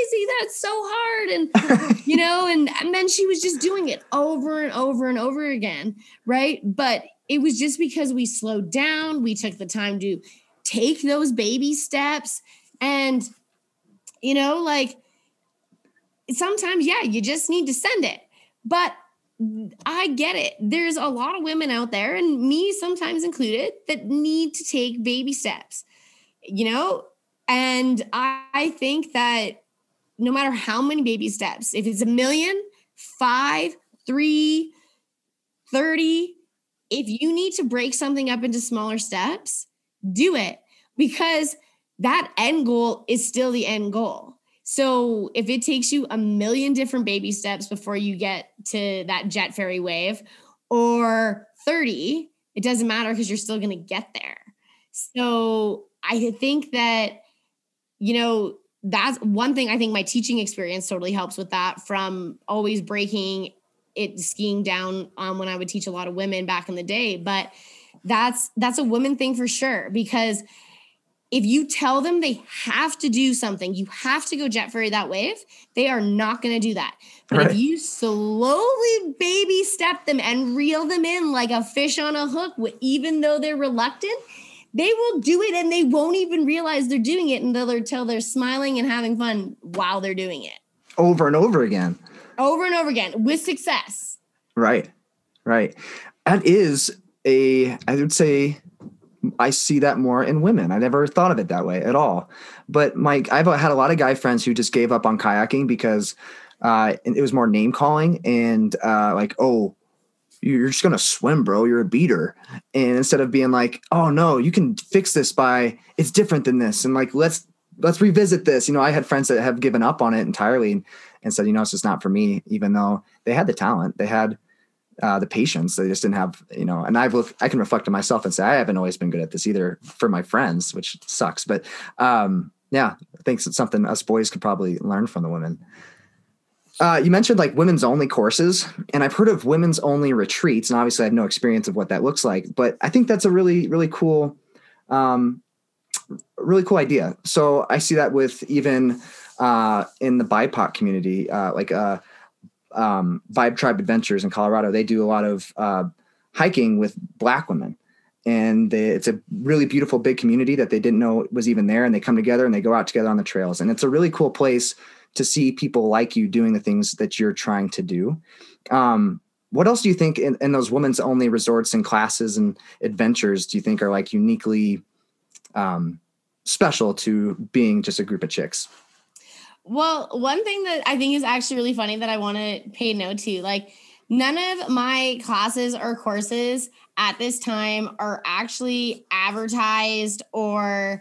crazy. That's so hard. And, you know, and, and then she was just doing it over and over and over again. Right. But it was just because we slowed down. We took the time to take those baby steps. And, you know, like sometimes, yeah, you just need to send it. But I get it. There's a lot of women out there, and me sometimes included, that need to take baby steps, you know? And I, I think that no matter how many baby steps, if it's a million, five, three, thirty, if you need to break something up into smaller steps, do it, because that end goal is still the end goal. So if it takes you a million different baby steps before you get to that jet ferry wave, or thirty, it doesn't matter, because you're still going to get there. So I think that, you know, that's one thing. I think my teaching experience totally helps with that, from always breaking it, skiing down um, when I would teach a lot of women back in the day. But that's, that's a woman thing for sure, because if you tell them they have to do something, you have to go jet ferry that wave, they are not going to do that. But right. if you slowly baby step them and reel them in like a fish on a hook, even though they're reluctant, they will do it, and they won't even realize they're doing it until they're smiling and having fun while they're doing it. Over and over again. Over and over again with success. Right. Right. That is a, I would say, I see that more in women. I never thought of it that way at all. But Mike, I've had a lot of guy friends who just gave up on kayaking because uh, it was more name calling and uh, like, oh, you're just going to swim, bro. You're a beater. And instead of being like, oh no, you can fix this by, it's different than this. And like, let's, let's revisit this. You know, I had friends that have given up on it entirely and, and said, you know, it's just not for me, even though they had the talent, they had uh, the patience. They just didn't have, you know, and I've, I can reflect on myself and say, I haven't always been good at this either for my friends, which sucks. But um, yeah, I think it's something us boys could probably learn from the women. Uh, you mentioned like women's only courses, and I've heard of women's only retreats, and obviously I have no experience of what that looks like, but I think that's a really, really cool, um, really cool idea. So I see that with even uh, in the B I P O C community, uh, like uh, um, Vibe Tribe Adventures in Colorado, they do a lot of uh, hiking with Black women. And they, it's a really beautiful big community that they didn't know was even there. And they come together and they go out together on the trails. And it's a really cool place to see people like you doing the things that you're trying to do. Um, what else do you think in, in those women's only resorts and classes and adventures do you think are like uniquely um, special to being just a group of chicks? Well, one thing that I think is actually really funny that I want to pay note to, like none of my classes or courses at this time are actually advertised or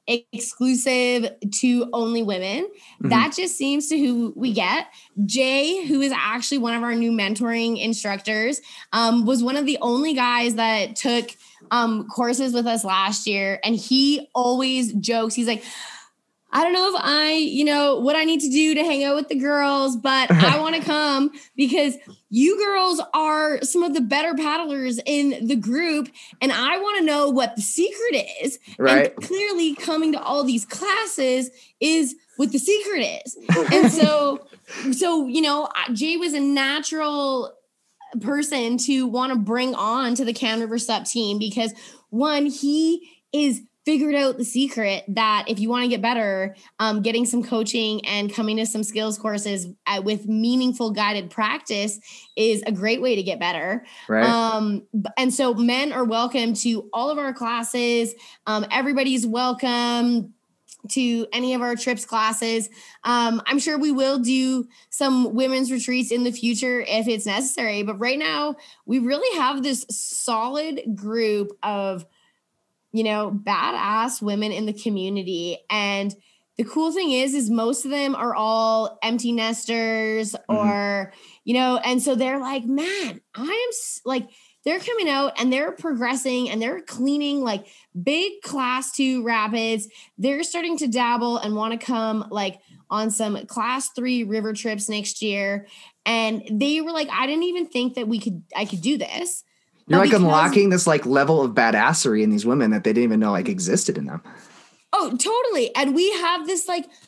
exclusive to only women. Mm-hmm. That just seems to who we get. Jay, who is actually one of our new mentoring instructors, um, was one of the only guys that took um, courses with us last year. And he always jokes. He's like, I don't know if I, you know, what I need to do to hang out with the girls, but I want to come because you girls are some of the better paddlers in the group. And I want to know what the secret is. Right. And clearly coming to all these classes is what the secret is. And so, so, you know, Jay was a natural person to want to bring on to the Can River Sup team because one, he is figured out the secret that if you want to get better, um, getting some coaching and coming to some skills courses at, with meaningful guided practice is a great way to get better. Right. Um, and so men are welcome to all of our classes. Um, everybody's welcome to any of our trips classes. Um, I'm sure we will do some women's retreats in the future if it's necessary. But right now we really have this solid group of you know, badass women in the community. And the cool thing is, is most of them are all empty nesters or, mm-hmm. you know, and so they're like, man, I am s-, like, they're coming out and they're progressing and they're cleaning like big class two rapids. They're starting to dabble and want to come like on some class three river trips next year. And they were like, I didn't even think that we could, I could do this. You're like unlocking this like level of badassery in these women that they didn't even know like existed in them. Oh, totally. And we have this like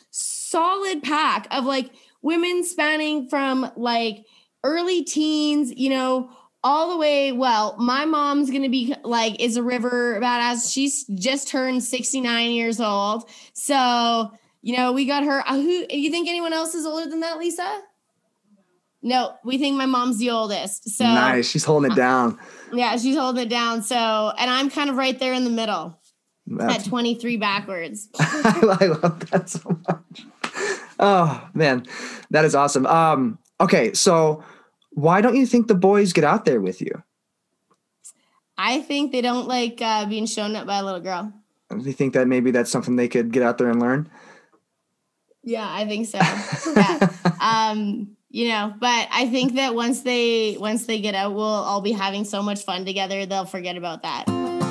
solid pack of like women spanning from like early teens, you know, all the way. Well, my mom's going to be like, is a river badass. She's just turned sixty-nine years old. So, you know, we got her. Uh, who, you think anyone else is older than that, Lisa? No, we think my mom's the oldest. So nice. She's holding it down. Yeah, she's holding it down. So, and I'm kind of right there in the middle. That's, at twenty-three backwards. I love that so much. Oh man, that is awesome. Um, okay, so why don't you think the boys get out there with you? I think they don't like uh, being shown up by a little girl. Do you think that maybe that's something they could get out there and learn? Yeah, I think so. Yeah. um, you know, but I think that once they once they get out, we'll all be having so much fun together. They'll forget about that.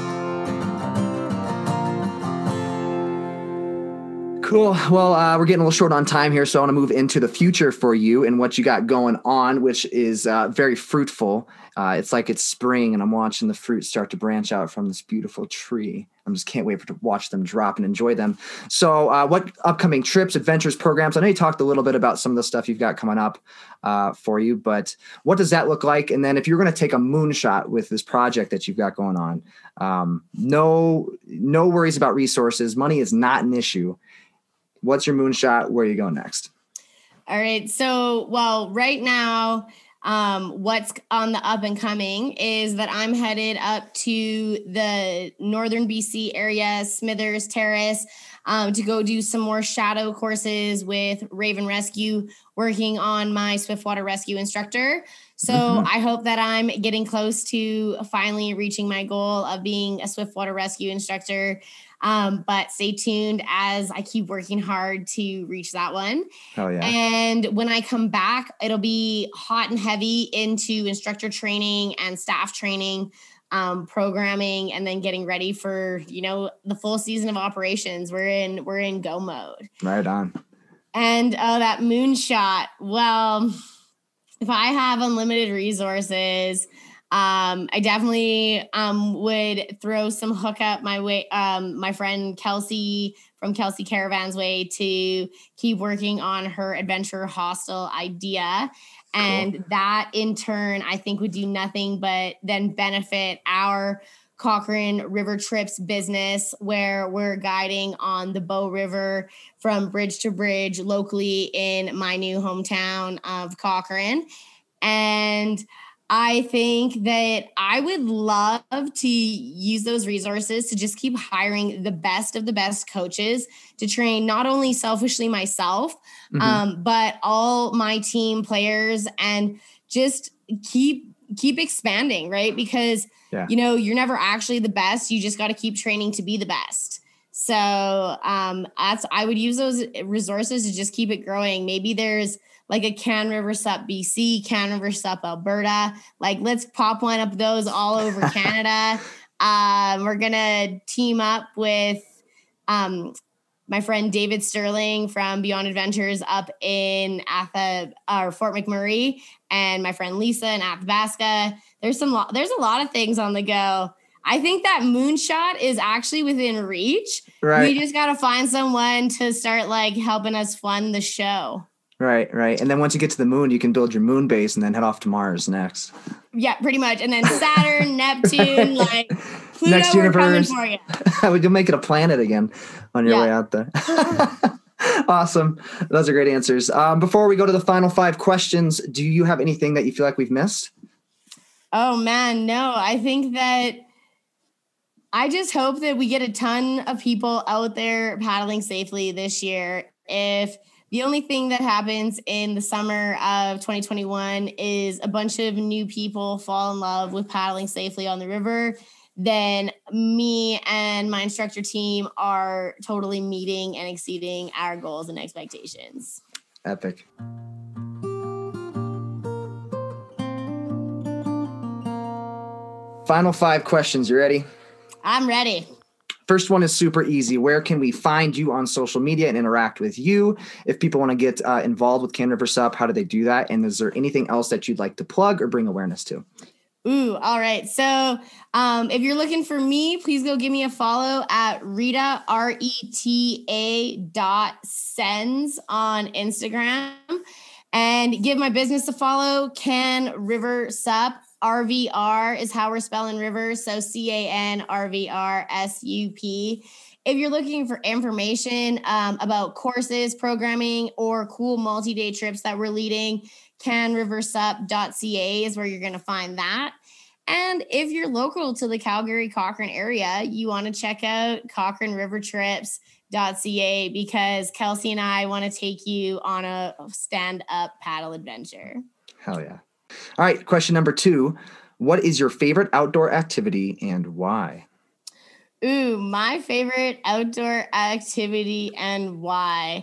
Cool. Well, uh, we're getting a little short on time here, so I want to move into the future for you and what you got going on, which is uh, very fruitful. Uh, it's like it's spring, and I'm watching the fruit start to branch out from this beautiful tree. I just can't wait for to watch them drop and enjoy them. So uh, what upcoming trips, adventures, programs? I know you talked a little bit about some of the stuff you've got coming up uh, for you, but what does that look like? And then if you're going to take a moonshot with this project that you've got going on, um, no, no worries about resources. Money is not an issue. What's your moonshot? Where are you going next? All right. So, well, right now, um, what's on the up and coming is that I'm headed up to the northern B C area, Smithers Terrace, um, to go do some more shadow courses with Raven Rescue, working on my Swiftwater Rescue instructor. So mm-hmm. I hope that I'm getting close to finally reaching my goal of being a Swiftwater Rescue instructor. Um, but stay tuned as I keep working hard to reach that one. Oh yeah. And when I come back, it'll be hot and heavy into instructor training and staff training, um, programming, and then getting ready for, you know, the full season of operations. We're in, we're in go mode. Right on. And uh, that moonshot. Well, if I have unlimited resources, Um, I definitely um, would throw some hookup my way, um, my friend Kelsey from Kelsey Caravan's way to keep working on her adventure hostel idea. And cool. That in turn, I think would do nothing but then benefit our Cochrane River Trips business, where we're guiding on the Bow River from bridge to bridge locally in my new hometown of Cochrane. And I think that I would love to use those resources to just keep hiring the best of the best coaches to train not only selfishly myself, mm-hmm. um, but all my team players, and just keep keep expanding, right? Because, yeah. you know, you're never actually the best. You just got to keep training to be the best. So um, that's I would use those resources to just keep it growing. Maybe there's like a Can River Sup B C, Can River Sup Alberta. Like, let's pop one up those all over Canada. Um, we're going to team up with um, my friend David Sterling from Beyond Adventures up in Atha, or Fort McMurray, and my friend Lisa in Athabasca. There's some, lo- there's a lot of things on the go. I think that moonshot is actually within reach. Right. We just got to find someone to start like helping us fund the show. Right, right. And then once you get to the moon, you can build your moon base and then head off to Mars next. Yeah, pretty much. And then Saturn, Neptune, like Pluto, next we're universe. coming for you. You'll make it a planet again on your yeah. way out there. Awesome. Those are great answers. Um, before we go to the final five questions, do you have anything that you feel like we've missed? Oh, man, no. I think that I just hope that we get a ton of people out there paddling safely this year. If the only thing that happens in the summer of twenty twenty-one is a bunch of new people fall in love with paddling safely on the river, then me and my instructor team are totally meeting and exceeding our goals and expectations. Epic. Final five questions. You ready? I'm ready. First one is super easy. Where can we find you on social media and interact with you? If people want to get uh, involved with Can River Sup, how do they do that? And is there anything else that you'd like to plug or bring awareness to? Ooh, all right. So um, if you're looking for me, please go give me a follow at Rita, R E T A dot sends on Instagram, and give my business a follow, Can River Sup. R V R is how we're spelling river. So C A N R V R S U P. If you're looking for information um, about courses, programming, or cool multi-day trips that we're leading, can river sup dot c a is where you're going to find that. And if you're local to the Calgary Cochrane area, you want to check out cochrane river trips dot c a because Kelsey and I want to take you on a stand-up paddle adventure. Hell yeah. All right, question number two. What is your favorite outdoor activity and why? Ooh, my favorite outdoor activity and why?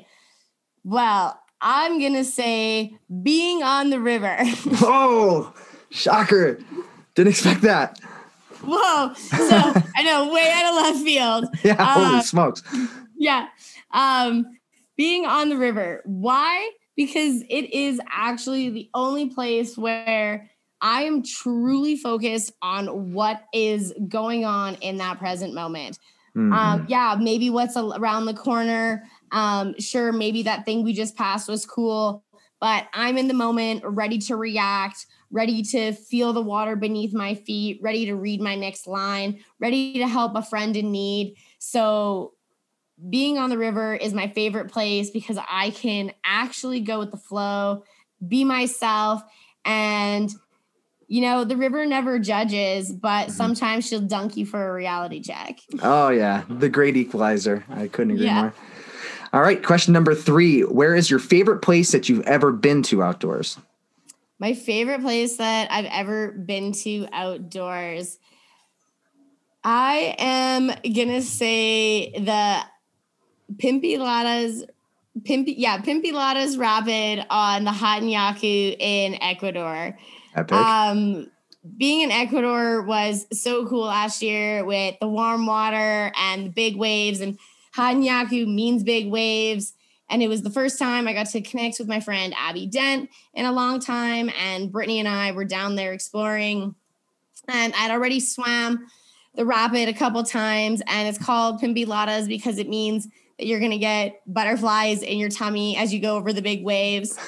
Well, I'm going to say being on the river. Oh, shocker. Didn't expect that. Whoa. So I know, way out of left field. Yeah, holy uh, smokes. Yeah. Um, being on the river. Why? Because it is actually the only place where I am truly focused on what is going on in that present moment. Mm-hmm. Um, yeah, maybe what's around the corner. Um, sure, maybe that thing we just passed was cool, but I'm in the moment, ready to react, ready to feel the water beneath my feet, ready to read my next line, ready to help a friend in need. So being on the river is my favorite place because I can actually go with the flow, be myself, and you know, the river never judges, but mm-hmm. sometimes she'll dunk you for a reality check. Oh, yeah. The great equalizer. I couldn't agree yeah. more. All right. Question number three. Where is your favorite place that you've ever been to outdoors? My favorite place that I've ever been to outdoors. I am going to say the Pimpinadas, Pimpi, yeah, Pimpinadas Rapid on the Hatanyaku in Ecuador. Epic. Um, being in Ecuador was so cool last year with the warm water and the big waves, and Hatanyaku means big waves. And it was the first time I got to connect with my friend Abby Dent in a long time. And Brittany and I were down there exploring, and I'd already swam the rapid a couple times, and it's called Pimpinadas because it means that you're going to get butterflies in your tummy as you go over the big waves.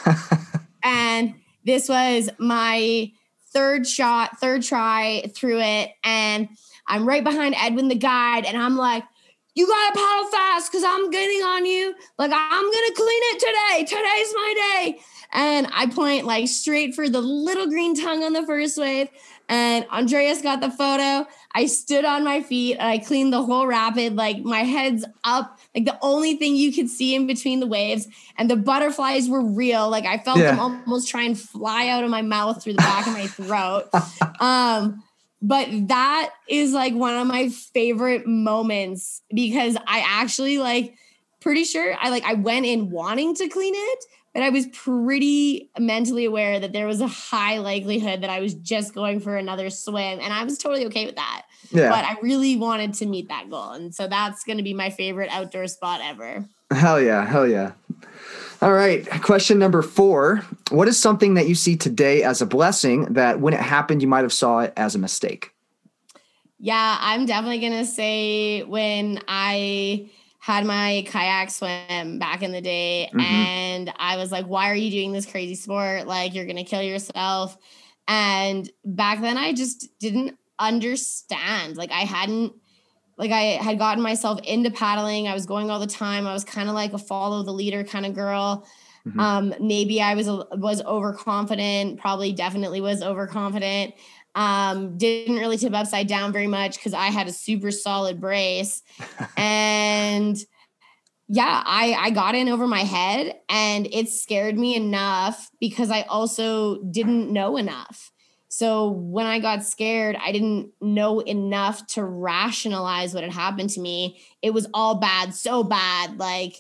And this was my third shot, third try through it. And I'm right behind Edwin, the guide. And I'm like, you got to paddle fast because I'm getting on you. Like, I'm going to clean it today. Today's my day. And I point like straight for the little green tongue on the first wave. And Andreas got the photo. I stood on my feet and I cleaned the whole rapid, like my head's up, like the only thing you could see in between the waves. And the butterflies were real. Like I felt yeah. them almost try and fly out of my mouth through the back of my throat. Um, but that is like one of my favorite moments because I actually like pretty sure I like I went in wanting to clean it, but I was pretty mentally aware that there was a high likelihood that I was just going for another swim. And I was totally okay with that. Yeah. But I really wanted to meet that goal. And so that's going to be my favorite outdoor spot ever. Hell yeah. Hell yeah. All right. Question number four. What is something that you see today as a blessing that when it happened, you might have saw it as a mistake? Yeah, I'm definitely going to say when I had my kayak swim back in the day. Mm-hmm. And I was like, why are you doing this crazy sport? Like, you're going to kill yourself. And back then I just didn't understand. Like I hadn't, like I had gotten myself into paddling. I was going all the time. I was kind of like a follow the leader kind of girl. Mm-hmm. Um, maybe I was, was overconfident, probably definitely was overconfident. Um, didn't really tip upside down very much because I had a super solid brace. And yeah, I, I got in over my head and it scared me enough because I also didn't know enough. So when I got scared, I didn't know enough to rationalize what had happened to me. It was all bad, so bad. Like,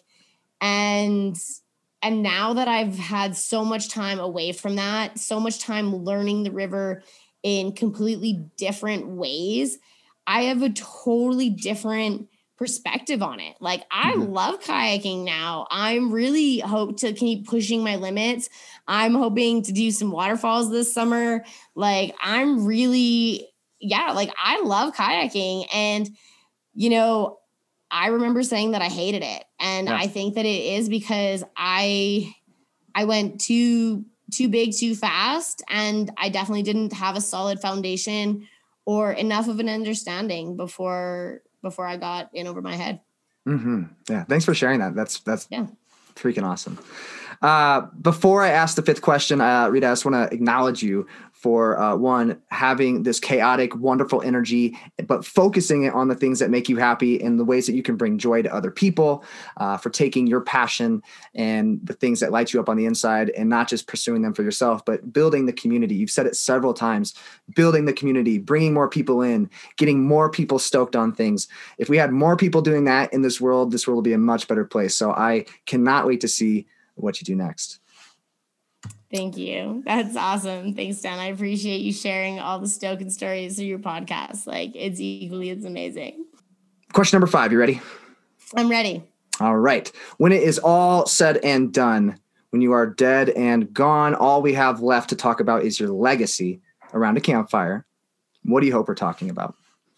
and and now that I've had so much time away from that, so much time learning the river in completely different ways, I have a totally different perspective on it. Like I Mhm. love kayaking now. I'm really hope to keep pushing my limits. I'm hoping to do some waterfalls this summer. Like I'm really, yeah, like I love kayaking. And, you know, I remember saying that I hated it. And Yeah. I think that it is because I, I went too, too big, too fast. And I definitely didn't have a solid foundation or enough of an understanding before, before I got in over my head. Mm-hmm. Yeah. Thanks for sharing that. That's, that's Yeah. freaking awesome. Uh, before I ask the fifth question, uh, Rita, I just want to acknowledge you for uh, one, having this chaotic, wonderful energy, but focusing it on the things that make you happy and the ways that you can bring joy to other people, uh, for taking your passion and the things that light you up on the inside and not just pursuing them for yourself, but building the community. You've said it several times, building the community, bringing more people in, getting more people stoked on things. If we had more people doing that in this world, this world will be a much better place. So I cannot wait to see what you do next. Thank you. That's awesome. Thanks, Dan. I appreciate you sharing all the stoking stories through your podcast. Like it's equally as amazing. Question number five. You ready? I'm ready. All right. When it is all said and done, when you are dead and gone, all we have left to talk about is your legacy around a campfire. What do you hope we're talking about?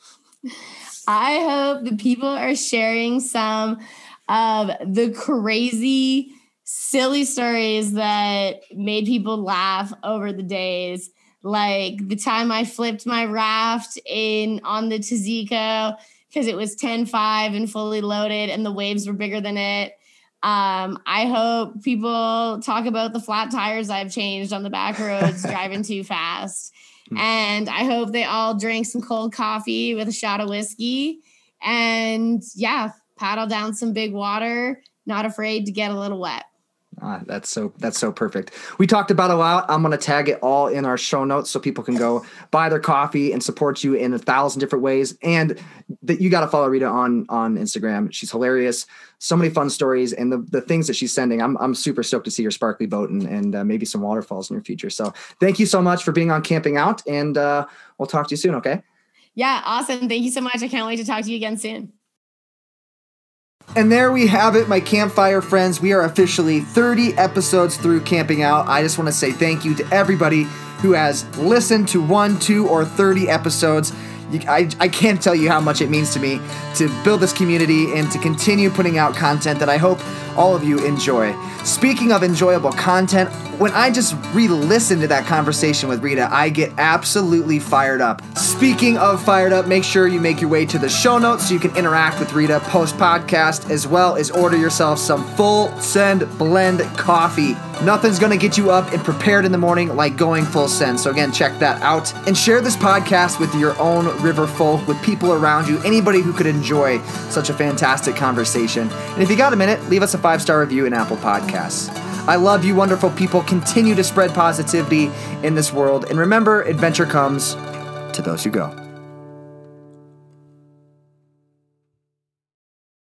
I hope that people are sharing some of the crazy, silly stories that made people laugh over the days. Like the time I flipped my raft in on the Tiziko because it was ten five and fully loaded and the waves were bigger than it. Um, I hope people talk about the flat tires I've changed on the back roads driving too fast. And I hope they all drink some cold coffee with a shot of whiskey and yeah, paddle down some big water, not afraid to get a little wet. Ah, that's so that's so perfect. We talked about it a lot. I'm going to tag it all in our show notes so people can go buy their coffee and support you in a thousand different ways. And that you got to follow Rita on on Instagram. She's hilarious. So many fun stories and the, the things that she's sending. I'm I'm super stoked to see your sparkly boat and, and uh, maybe some waterfalls in your future. So thank you so much for being on Camping Out, and uh, we'll talk to you soon. Okay. Yeah. Awesome. Thank you so much. I can't wait to talk to you again soon. And there we have it, my campfire friends. We are officially thirty episodes through Camping Out. I just want to say thank you to everybody who has listened to one, two, or thirty episodes. You, I, I can't tell you how much it means to me to build this community and to continue putting out content that I hope all of you enjoy. Speaking of enjoyable content, when I just re-listen to that conversation with Rita, I get absolutely fired up. Speaking of fired up, make sure you make your way to the show notes so you can interact with Rita post-podcast, as well as order yourself some Full Send Blend coffee. Nothing's going to get you up and prepared in the morning like going full send. So again, check that out. And share this podcast with your own river folk, with people around you, anybody who could enjoy such a fantastic conversation. And if you got a minute, leave us a five-star review in Apple Podcasts. I love you, wonderful people. Continue to spread positivity in this world. And remember, adventure comes to those who go.